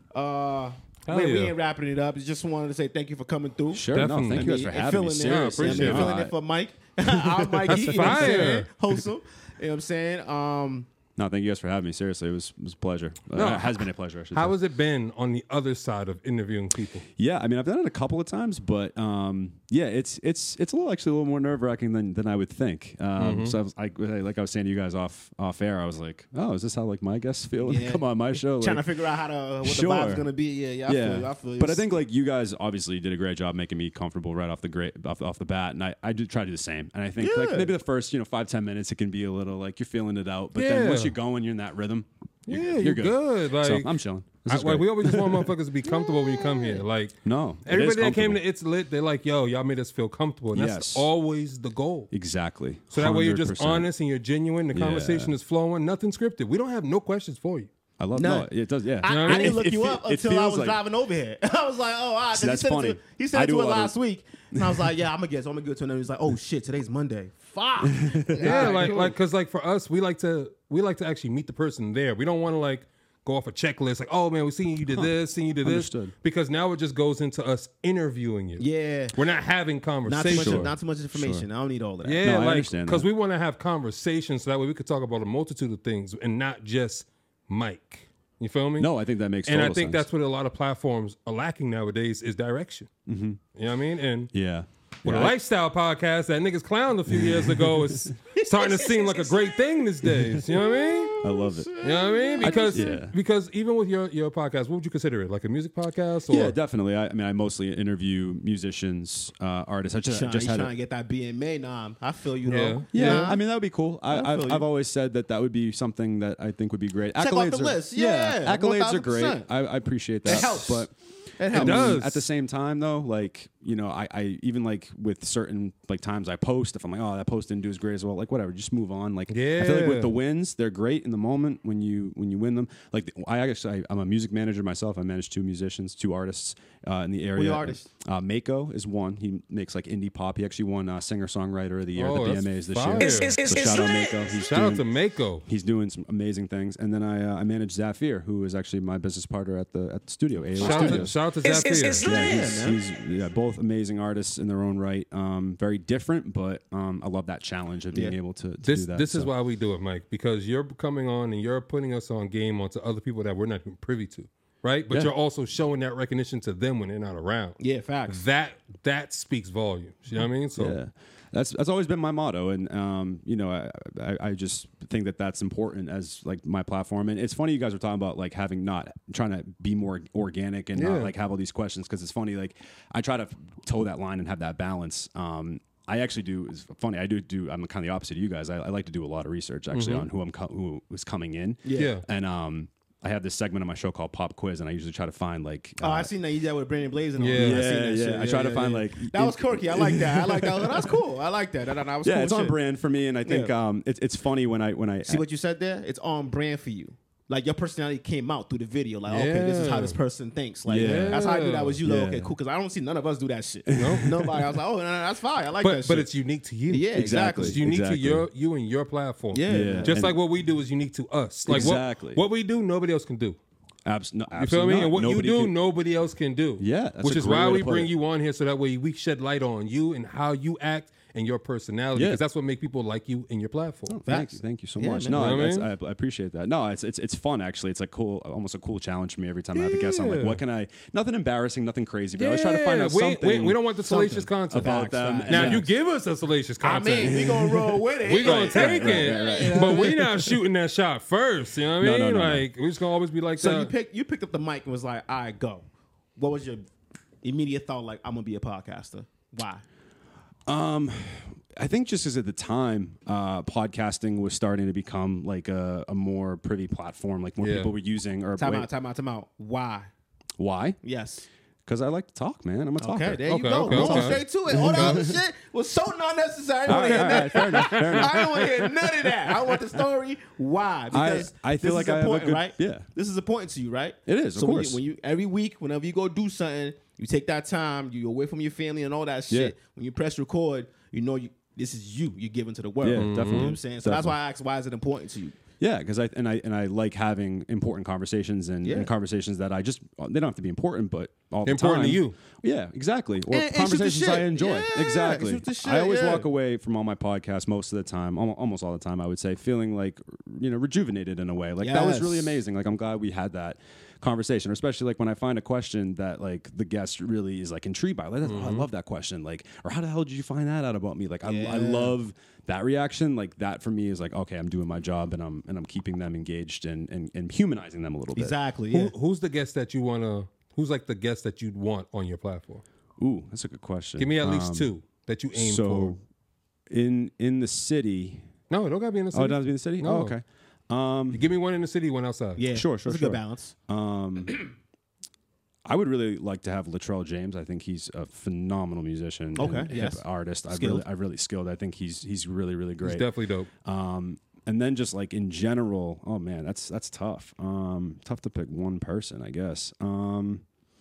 S3: Uh,
S2: Hell
S3: we, we
S2: yeah.
S3: ain't wrapping it up. Just wanted to say thank you for coming through.
S4: Sure.
S2: Definitely.
S4: No, thank you guys
S3: I
S4: for
S3: mean, and
S4: having me.
S3: filling in.
S4: Seriously.
S3: I mean,
S2: appreciate
S3: filling
S2: it.
S3: in for Mike. Our Mikey, you know what I'm
S2: fire.
S3: saying? Wholesome. You know what I'm saying? Um,
S4: No, thank you guys for having me. Seriously, it was it was a pleasure.
S2: No,
S4: Uh, it has been a pleasure. I should
S2: How
S4: say.
S2: has it been on the other side of interviewing people?
S4: Yeah, I mean, I've done it a couple of times, but um, yeah, it's it's it's a little actually a little more nerve wracking than, than I would think. Um,
S2: Mm-hmm.
S4: So I was, I, like I was saying to you guys off off air, I was like, oh, is this how like my guests feel when
S3: Yeah.
S4: they come on my show?
S3: trying to
S4: Like,
S3: figure out how to what
S4: Sure.
S3: the vibe's gonna be. Yeah, yeah. I feel you. I feel you.
S4: But I think like you guys obviously did a great job making me comfortable right off the great off, off the bat, and I, I do try to do the same. And I think like
S3: Yeah.
S4: maybe the first you know five ten minutes it can be a little like you're feeling it out, but then once
S2: Yeah.
S4: you're going, you're in that rhythm. You're,
S2: Yeah,
S4: you're
S2: you're
S4: good.
S2: good.
S4: so
S2: Like,
S4: I'm chilling. This
S2: I,
S4: is
S2: like
S4: great.
S2: we always just want motherfuckers to be comfortable when you come here. Like
S4: no, it is
S2: everybody that came to
S4: comfortable.
S2: It's Lit, they're like, yo, y'all made us feel comfortable. And that's
S4: Yes.
S2: always the goal.
S4: Exactly.
S2: So that way you're just
S4: one hundred percent.
S2: honest and you're genuine. The
S4: Yeah.
S2: conversation is flowing. Nothing scripted. We don't have no questions for you.
S4: I love
S3: None.
S4: no, it does. Yeah,
S3: I,
S2: You know what
S3: I
S2: I
S3: didn't
S2: mean?
S3: look
S4: It-
S3: you
S4: it-
S3: up
S4: it
S3: until I
S4: feels
S3: was
S4: like-
S3: driving over here. I was like, oh, ah,
S4: See, that's
S3: he said
S4: funny.
S3: It to, he said
S4: I
S3: it
S4: do
S3: to
S4: a
S3: it
S4: lot of-
S3: last week, and I was like, yeah, I'm gonna guess. I'm gonna give it to him. And he's like, oh shit, today's Monday. Fuck.
S2: Yeah, like like because like for us, we like to we like to actually meet the person there. We don't want to like go off a checklist like, oh man, we seen you did this, seen you did this,
S4: Understood.
S2: because now it just goes into us interviewing you.
S3: Yeah.
S2: We're not having
S3: Not too much.
S2: conversation.
S4: Sure.
S3: Not too much information. I don't need all of that.
S2: Yeah,
S4: No, I
S2: like
S4: understand
S2: because
S4: that.
S2: we want to have conversations so that way we could talk about a multitude of things and not just Mike. You feel me?
S4: No, I think that makes
S2: and I
S4: total
S2: think
S4: sense.
S2: that's what a lot of platforms are lacking nowadays is direction. Mm-hmm. You know what I mean? And
S4: Yeah.
S2: with
S4: Yeah,
S2: a
S4: I-
S2: lifestyle podcast that niggas clowned a few years ago is starting to seem like a great thing these days. You know what I mean?
S4: I love it.
S2: You know what I mean? Because
S4: yeah.
S2: because even with your, your podcast, what would you consider it? Like a music podcast? Or?
S4: Yeah, definitely. I, I mean, I mostly interview musicians, uh, artists. I just,
S3: Trying,
S4: just
S3: he's
S4: had
S3: trying
S4: a,
S3: to get that B M A. Nah, I feel you
S2: Yeah.
S3: though.
S4: yeah,
S3: Nah.
S4: I mean, that would be cool. I,
S3: I
S4: I've,
S3: feel you.
S4: I've always said that that would be something that I think would be great.
S3: Check off
S4: accolades
S3: the
S4: are,
S3: list. Yeah,
S4: accolades are
S3: one thousand
S4: great.
S3: percent.
S4: I, I appreciate that.
S3: It helps.
S4: But
S3: It
S4: I
S3: helps.
S4: mean,
S2: does.
S4: At the same time, though, like, you know, I, I even like with certain like times I post, if I'm like, oh, that post didn't do as great as well, like whatever, just move on. Like, I feel like
S2: Yeah.
S4: with the wins, they're great in the moment when you when you win them. Like, I actually, I, I'm a music manager myself. I manage two musicians, two artists uh, in the area.
S3: Who artists?
S4: Uh, Mako is one. He makes like indie pop. He actually won uh, singer songwriter of the year
S2: Oh,
S4: at the
S2: that's
S4: B M As this
S2: fire.
S4: year.
S2: It's-
S1: it's-
S4: so
S1: it's
S4: shout out
S1: lit.
S4: Mako. He's
S2: Shout out
S4: doing-
S2: to Mako.
S4: He's doing some amazing things, and then I uh, I manage Zafir, who is actually my business partner at the at the studio. A O
S2: Shout out to,
S4: Studios.
S2: shout out to
S1: It's- it's-
S2: Zafir.
S1: it's
S4: Yeah,
S1: lit.
S4: he's, he's yeah, both amazing artists in their own right. Um, very different, but um, I love that challenge of being
S3: Yeah.
S4: able to, to
S2: This
S4: do that.
S2: this is
S4: so.
S2: why we do it, Mike, because you're coming on and you're putting us on game onto other people that we're not even privy to, right? But
S4: Yeah.
S2: you're also showing that recognition to them when they're not around.
S3: Yeah, facts.
S2: That that speaks volumes. You know what I mean? So
S4: Yeah, that's that's always been my motto, and um, you know, I, I I just think that that's important as like my platform. And it's funny you guys were talking about like having not trying to be more organic and
S2: Yeah.
S4: not like have all these questions, because it's funny. Like I try to toe that line and have that balance. Um, I actually do. It's funny. I do do. I'm kind of the opposite of you guys. I, I like to do a lot of research actually
S2: Mhm.
S4: on who I'm co- who is coming in.
S2: Yeah. Yeah.
S4: and um. I have this segment on my show called Pop Quiz, and I usually try to find like.
S3: Oh,
S4: uh,
S3: I seen that you did that with Brandon Blaze and all
S4: Yeah.
S3: that. I
S4: Yeah,
S3: seen that
S4: yeah.
S3: shit.
S4: I try to find, like,
S3: that was
S4: in-
S3: quirky. I like that. I like that. That's cool. I like that. That, that was
S4: yeah,
S3: cool
S4: it's on
S3: shit.
S4: brand for me, and I think
S3: Yeah.
S4: um, it's it's funny when I when I
S3: See what you said there? It's on brand for you. Like your personality came out through the video. Like, okay, this is how
S2: Yeah.
S3: this person thinks. Like
S4: Yeah.
S3: that's how I knew that was you. Like,
S4: Yeah.
S3: okay, cool. Because I don't see none of us do that shit.
S2: No.
S3: Nobody. I was like, oh, no, no, that's fine. I like
S2: but
S3: that
S2: but
S3: shit.
S2: it's unique to you.
S3: Yeah, exactly.
S2: It's unique
S4: Exactly.
S2: to your you and your platform.
S3: Yeah.
S4: Yeah.
S2: Just
S4: And-
S2: like what we do is unique to us. Like
S4: Exactly.
S2: what, what we do, nobody else can do.
S4: Abs- no,
S2: You feel
S4: absolutely
S2: me?
S4: not.
S2: And what
S4: Nobody
S2: you do,
S4: can-
S2: nobody else can do.
S4: Yeah, that's
S2: which
S4: a
S2: is
S4: great
S2: why
S4: way
S2: we
S4: to put
S2: bring
S4: it.
S2: you on here so that way we shed light on you and how you act and your personality,
S4: Yeah.
S2: because that's what make people like you and your platform.
S4: Thank you, thank you so
S3: Yeah,
S4: much.
S3: man.
S4: No,
S2: You know what I
S4: that's- I, I appreciate that. No, it's it's it's fun actually. It's like cool, almost a cool challenge for me every time I have a guest. I'm like,
S2: Yeah.
S4: what can I? Nothing embarrassing, nothing crazy, but I always try to find out
S2: we,
S4: something.
S2: We, we don't want the salacious
S3: something
S2: content
S4: about them.
S3: Facts,
S2: Now,
S4: Yeah.
S2: you give us the salacious
S3: I
S2: content.
S3: mean, we gonna roll with it.
S2: we gonna
S4: Right,
S2: take
S4: right,
S2: it,
S4: right, right,
S2: but we not shooting that shot first. You know what I
S4: No,
S2: mean?
S4: no, no, no.
S2: like we just gonna always be like
S3: So
S2: that.
S3: you picked you picked up the mic and was like, all right, go. What was your immediate thought? Like, I'm gonna be a podcaster. Why?
S4: Um, I think just as at the time, uh, podcasting was starting to become like a, a more privy platform, like more
S2: Yeah.
S4: people were using. Or
S3: Time
S4: wait,
S3: out, time out, time out. Why?
S4: why?
S3: Yes.
S4: Because I like to talk, man. I'm a talker.
S3: Okay, there you
S2: Okay,
S3: go.
S2: okay,
S3: Go
S2: okay.
S3: straight to it. All that other shit was so not necessary. I
S4: All
S3: don't
S4: right,
S3: want
S4: all
S3: to
S4: right, fair enough, fair
S3: hear
S4: enough.
S3: I don't want to hear none of that. I want the story. Why? Because
S4: I feel
S3: this
S4: like
S3: is
S4: I have a
S3: important,
S4: good-
S3: right?
S4: yeah.
S3: This is important to you, right?
S4: It is, of
S3: so when
S4: course.
S3: you, when you every week, whenever you go do something, you take that time. You away from your family and all that shit.
S4: Yeah.
S3: When you press record, you know you. This is you. You're giving to the world.
S4: Yeah,
S3: You know
S4: definitely.
S3: what I'm saying? So that's why I asked, why is it important to you?
S4: Yeah, because I and I and I like having important conversations and,
S3: Yeah.
S4: and conversations that I just they don't have to be important, but all the
S2: Important
S4: time.
S2: to you.
S4: Yeah, exactly. Or
S3: And- and shoot the
S4: conversations I
S3: shit.
S4: enjoy.
S3: Yeah,
S4: exactly.
S3: shoot the shit,
S4: I always
S3: yeah.
S4: walk away from all my podcasts most of the time, al- almost all the time, I would say, feeling like you know rejuvenated in a way. Like that was really
S3: Yes.
S4: amazing. Like I'm glad we had that conversation, or especially like when I find a question that like the guest really is like intrigued by. Like, oh, I love that question. Like, or how the hell did you find that out about me? Like, I, I
S3: Yeah.
S4: love that reaction. Like that for me is like, okay, I'm doing my job and I'm and I'm keeping them engaged and and, and humanizing them a little bit.
S3: Exactly. Yeah.
S2: Who, who's the guest that you wanna? Who's like the guest that you'd want on your platform?
S4: Ooh, that's a good question.
S2: Give me at least
S4: Um,
S2: two that you aim
S4: so
S2: for.
S4: in in the city.
S2: No, it don't gotta be in the city.
S4: Oh, it doesn't have to be in the city.
S2: No.
S4: Oh, okay. Um,
S2: Give me one in the city, one outside.
S3: Yeah.
S4: Sure, sure,
S3: It's a
S4: sure.
S3: good balance.
S4: Um, I would really like to have Latrell James. I think he's a phenomenal musician.
S3: Okay,
S4: and
S3: yes.
S4: hip artist. I've
S3: Skilled.
S4: really, I've really skilled. I think he's he's really, really great.
S2: He's definitely dope.
S4: Um, and then just like in general, oh man, that's that's tough. Um, tough to pick one person, I guess. Um,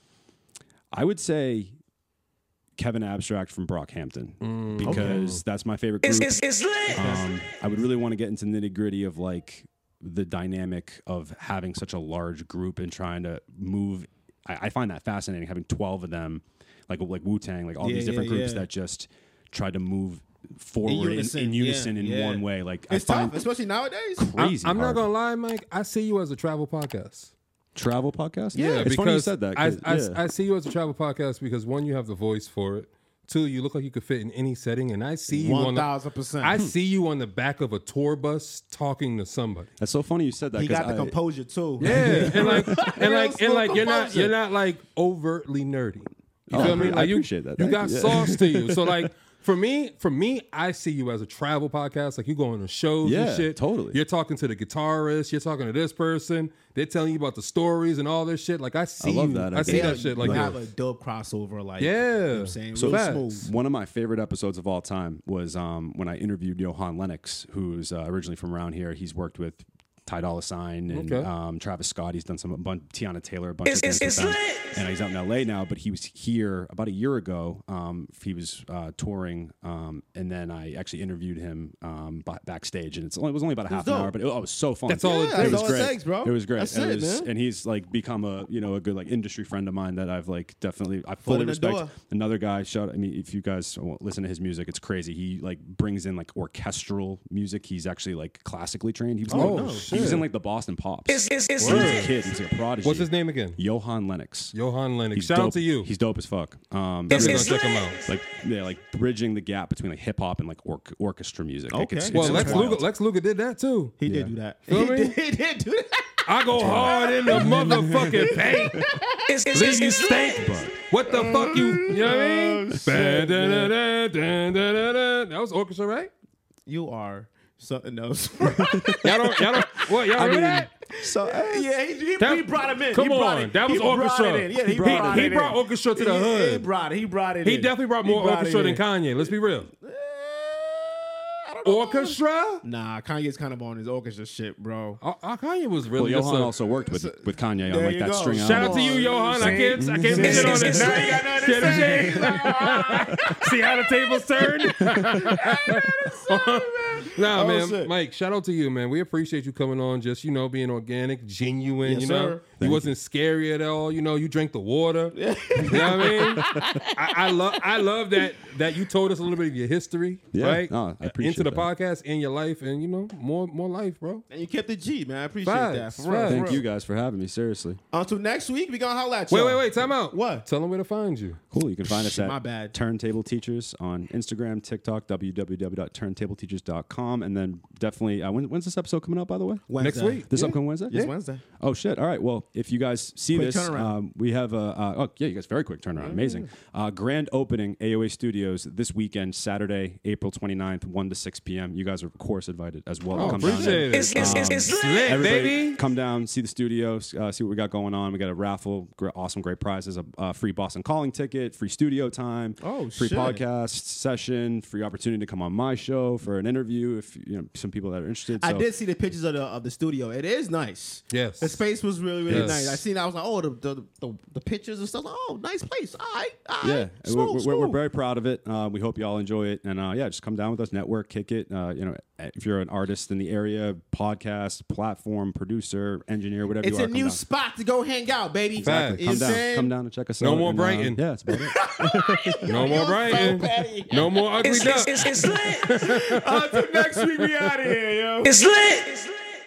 S4: I would say Kevin Abstract from Brockhampton
S2: Mm,
S4: because that's my favorite group.
S1: It's, it's, it's lit.
S4: Um, I would really want to get into nitty gritty of like the dynamic of having such a large group and trying to move. I, I find that fascinating, having twelve of them, like like Wu Tang, like all
S3: Yeah,
S4: these different
S3: yeah,
S4: groups
S3: yeah.
S4: that just try to move forward in
S3: unison,
S4: in, unison
S3: yeah,
S4: in
S3: yeah.
S4: one way. Like
S3: It's
S4: I find
S3: tough, especially nowadays.
S4: crazy.
S2: I'm, I'm not
S4: hard.
S2: gonna lie, Mike. I see you as a travel podcast.
S4: travel podcast.
S2: Yeah,
S4: it's
S2: because
S4: funny you said that.
S2: I,
S4: 'cause-
S2: I,
S4: yeah.
S2: I see you as a travel podcast because one, you have the voice for it. Two, you look like you could fit in any setting, and I see you on
S3: One
S2: the.
S3: thousand percent.
S2: I see you on the back of a tour bus talking to somebody.
S4: That's so funny you said that.
S3: He
S4: 'cause
S3: got the
S4: I-
S3: composure too.
S2: Yeah, and like, and like,
S3: Real
S2: and like, you're not,
S3: composure.
S2: you're not like overtly nerdy. You
S4: Oh,
S2: feel me?
S4: I
S2: Like you,
S4: appreciate that.
S2: You
S4: Thank
S2: got
S4: you. Yeah.
S2: sauce to you. So like, For me, for me, I see you as a travel podcast. Like you go on to shows
S4: Yeah,
S2: and shit.
S4: totally.
S2: You're talking to the guitarist. You're talking to this person. They're telling you about the stories and all this shit. Like I see
S4: love
S2: you.
S4: that
S2: I see
S4: idea.
S2: that shit. Like
S3: you
S2: yo.
S3: have a dope crossover. Like
S2: Yeah.
S3: you know what I'm saying?
S4: So
S3: Real
S2: facts.
S3: smooth.
S4: one of my favorite episodes of all time was um, when I interviewed Johan Lennox, who's uh, originally from around here. He's worked with Ty Dolla Sign and
S2: Okay.
S4: um, Travis Scott. He's done some a bunch, Tiana Taylor, a bunch
S1: It's-
S4: of things
S1: it's-
S4: with
S1: it's
S4: them.
S1: lit.
S4: And he's out in L A now, but he was here about a year ago. Um, he was uh, touring, um, and then I actually interviewed him um, b- backstage, and it's only, it was only about a half an
S3: dope.
S4: hour, but it, oh, it was so fun.
S2: That's all it
S3: Yeah,
S2: takes.
S4: It was
S3: all it
S4: great.
S3: takes, bro.
S4: It was great.
S3: That's
S4: and,
S3: it,
S4: was-
S3: man.
S4: and he's like become a you know a good like industry friend of mine that I've like definitely I
S3: Foot
S4: fully
S3: in the
S4: respect.
S3: door.
S4: Another guy, shout. I mean, if you guys listen to his music, it's crazy. He like brings in like orchestral music. He's actually like classically trained. He was,
S2: Oh,
S4: like,
S2: no
S4: he was
S2: shit.
S4: in like the Boston Pops.
S1: It's, it's, it's
S4: When he was
S1: lit.
S4: a kid, he was like a prodigy.
S2: What's his name again?
S4: Johan Lennox.
S2: Johan Lennox.
S4: He's
S2: Shout
S4: dope.
S2: out to you.
S4: He's dope as fuck. Um,
S2: Definitely
S1: It's-
S2: gonna
S1: it's
S2: check him
S1: lit.
S2: out.
S4: like yeah, like bridging the gap between like hip hop and like or- orchestra music. Like,
S3: Okay.
S4: it's,
S2: Well,
S4: it's
S2: Lex
S4: wild.
S2: Luger, Lex Luger did that too.
S3: He
S4: Yeah.
S3: did do that.
S2: Feel
S3: he,
S2: me?
S3: did, he did do that.
S2: I go hard in the motherfucking paint.
S1: It's, it's,
S2: Leave
S1: it's,
S2: you
S1: it's
S2: stink.
S1: lit.
S2: What the fuck you? You know what I mean?
S3: Oh, shit.
S2: Ba-da-da-da-da-da-da. That was orchestra, right?
S3: You are something else.
S2: Y'all don't. Y'all don't. What? Y'all hear that?
S3: So uh, yeah, he, he,
S2: That-
S3: he brought him in.
S2: Come
S3: he brought
S2: on,
S3: it,
S2: that was
S3: he brought
S2: orchestra.
S3: it in. Yeah, he,
S2: He-
S3: brought
S2: he
S3: it
S2: brought
S3: in.
S2: orchestra to the
S3: He-
S2: hood.
S3: He brought it. He brought it.
S2: He
S3: in.
S2: definitely brought
S3: He
S2: more
S3: brought
S2: orchestra
S3: it
S2: than
S3: in.
S2: Kanye. Let's be real.
S3: I don't know.
S2: Orchestra?
S3: Nah, Kanye's kind of on his orchestra shit, bro.
S2: Uh, uh, Kanye was
S4: Well,
S2: really just
S4: Johan
S2: a-
S4: also worked with with Kanye
S3: There
S4: on like
S3: you
S4: that
S3: go.
S4: string
S2: Shout
S4: album.
S2: out to you, Johan. I can't. I can't
S1: It's-
S2: shit on
S1: it's-
S2: this.
S1: it's
S2: Now
S1: lit.
S2: you got nothing to say. See how the tables turn? Nah,
S3: Oh,
S2: man,
S3: shit.
S2: Mike. Shout out to you, man. We appreciate you coming on. Just you know, being organic, genuine.
S3: Yes,
S2: you know,
S3: sir.
S2: you wasn't scary at all. You know, you drank the water. You know what I mean? I, I love. I love that that you told us a little bit of your history.
S4: Yeah.
S2: Right.
S4: No, I appreciate
S2: into the
S4: that.
S2: podcast and your life, and you know, more more life, bro.
S3: And you kept it G, man. I appreciate
S2: Facts,
S3: that. For real,
S2: facts.
S3: for
S4: Thank
S3: real.
S4: you guys for having me. Seriously.
S3: Until next week, we gonna holla at you.
S2: Wait, wait, wait. Time out.
S3: What?
S2: Tell them where to find you.
S4: Cool. You can find us
S3: Shit,
S4: at
S3: my bad.
S4: Turntable Teachers on Instagram, TikTok, w w w dot turntable teachers dot com, and then definitely uh, when, when's this episode coming out? By the way,
S3: Wednesday.
S2: Next week.
S4: this
S2: Yeah.
S4: upcoming Wednesday.
S3: It's Wednesday.
S4: Oh shit! All right. Well, if you guys see
S3: Quick
S4: this,
S3: turnaround.
S4: um, we have a uh, oh yeah, you guys very quick turnaround. Amazing. Uh, grand opening A O A Studios this weekend, Saturday, April twenty-ninth, one to six p.m. You guys are of course invited as well.
S2: Oh,
S4: to come down
S2: appreciate
S4: there.
S2: it.
S1: It's, it's, it's, it's lit.
S2: Lit,
S4: Everybody
S2: baby.
S4: come down, see the studio, uh, see what we got going on. We got a raffle, great, awesome, great prizes, a uh, free Boston Calling ticket, free studio time,
S3: Oh,
S4: free
S3: shit.
S4: podcast session, free opportunity to come on my show for an interview if you know some people that are interested.
S3: I
S4: So-
S3: did see the pictures of the of the studio. It is nice.
S2: Yes.
S3: The space was really really
S2: Yes.
S3: nice. I seen. I was like, oh, the the, the, the pictures and stuff. Oh, nice place. All right. All right.
S4: Yeah,
S3: Smooth,
S4: we're, we're, we're
S3: smooth.
S4: very proud of it. Uh, we hope you all enjoy it, and uh, yeah, just come down with us, network, kick it. Uh, you know, if you're an artist in the area, podcast, platform, producer, engineer, whatever
S3: It's
S4: you are,
S3: a
S4: come
S3: new
S4: down.
S3: spot to go hang out, baby.
S2: Facts.
S3: You
S4: Come
S3: know what
S4: down,
S3: I'm saying?
S4: come down and check us
S2: No
S4: out.
S2: more
S4: and, uh,
S2: Brighton.
S4: yeah, that's about it.
S2: No more
S3: You're so
S2: Brighton.
S3: petty.
S2: No more ugly
S1: It's,
S2: duck.
S1: it's, it's, it's lit.
S3: Until next week, we out of here, yo.
S1: It's lit. It's lit.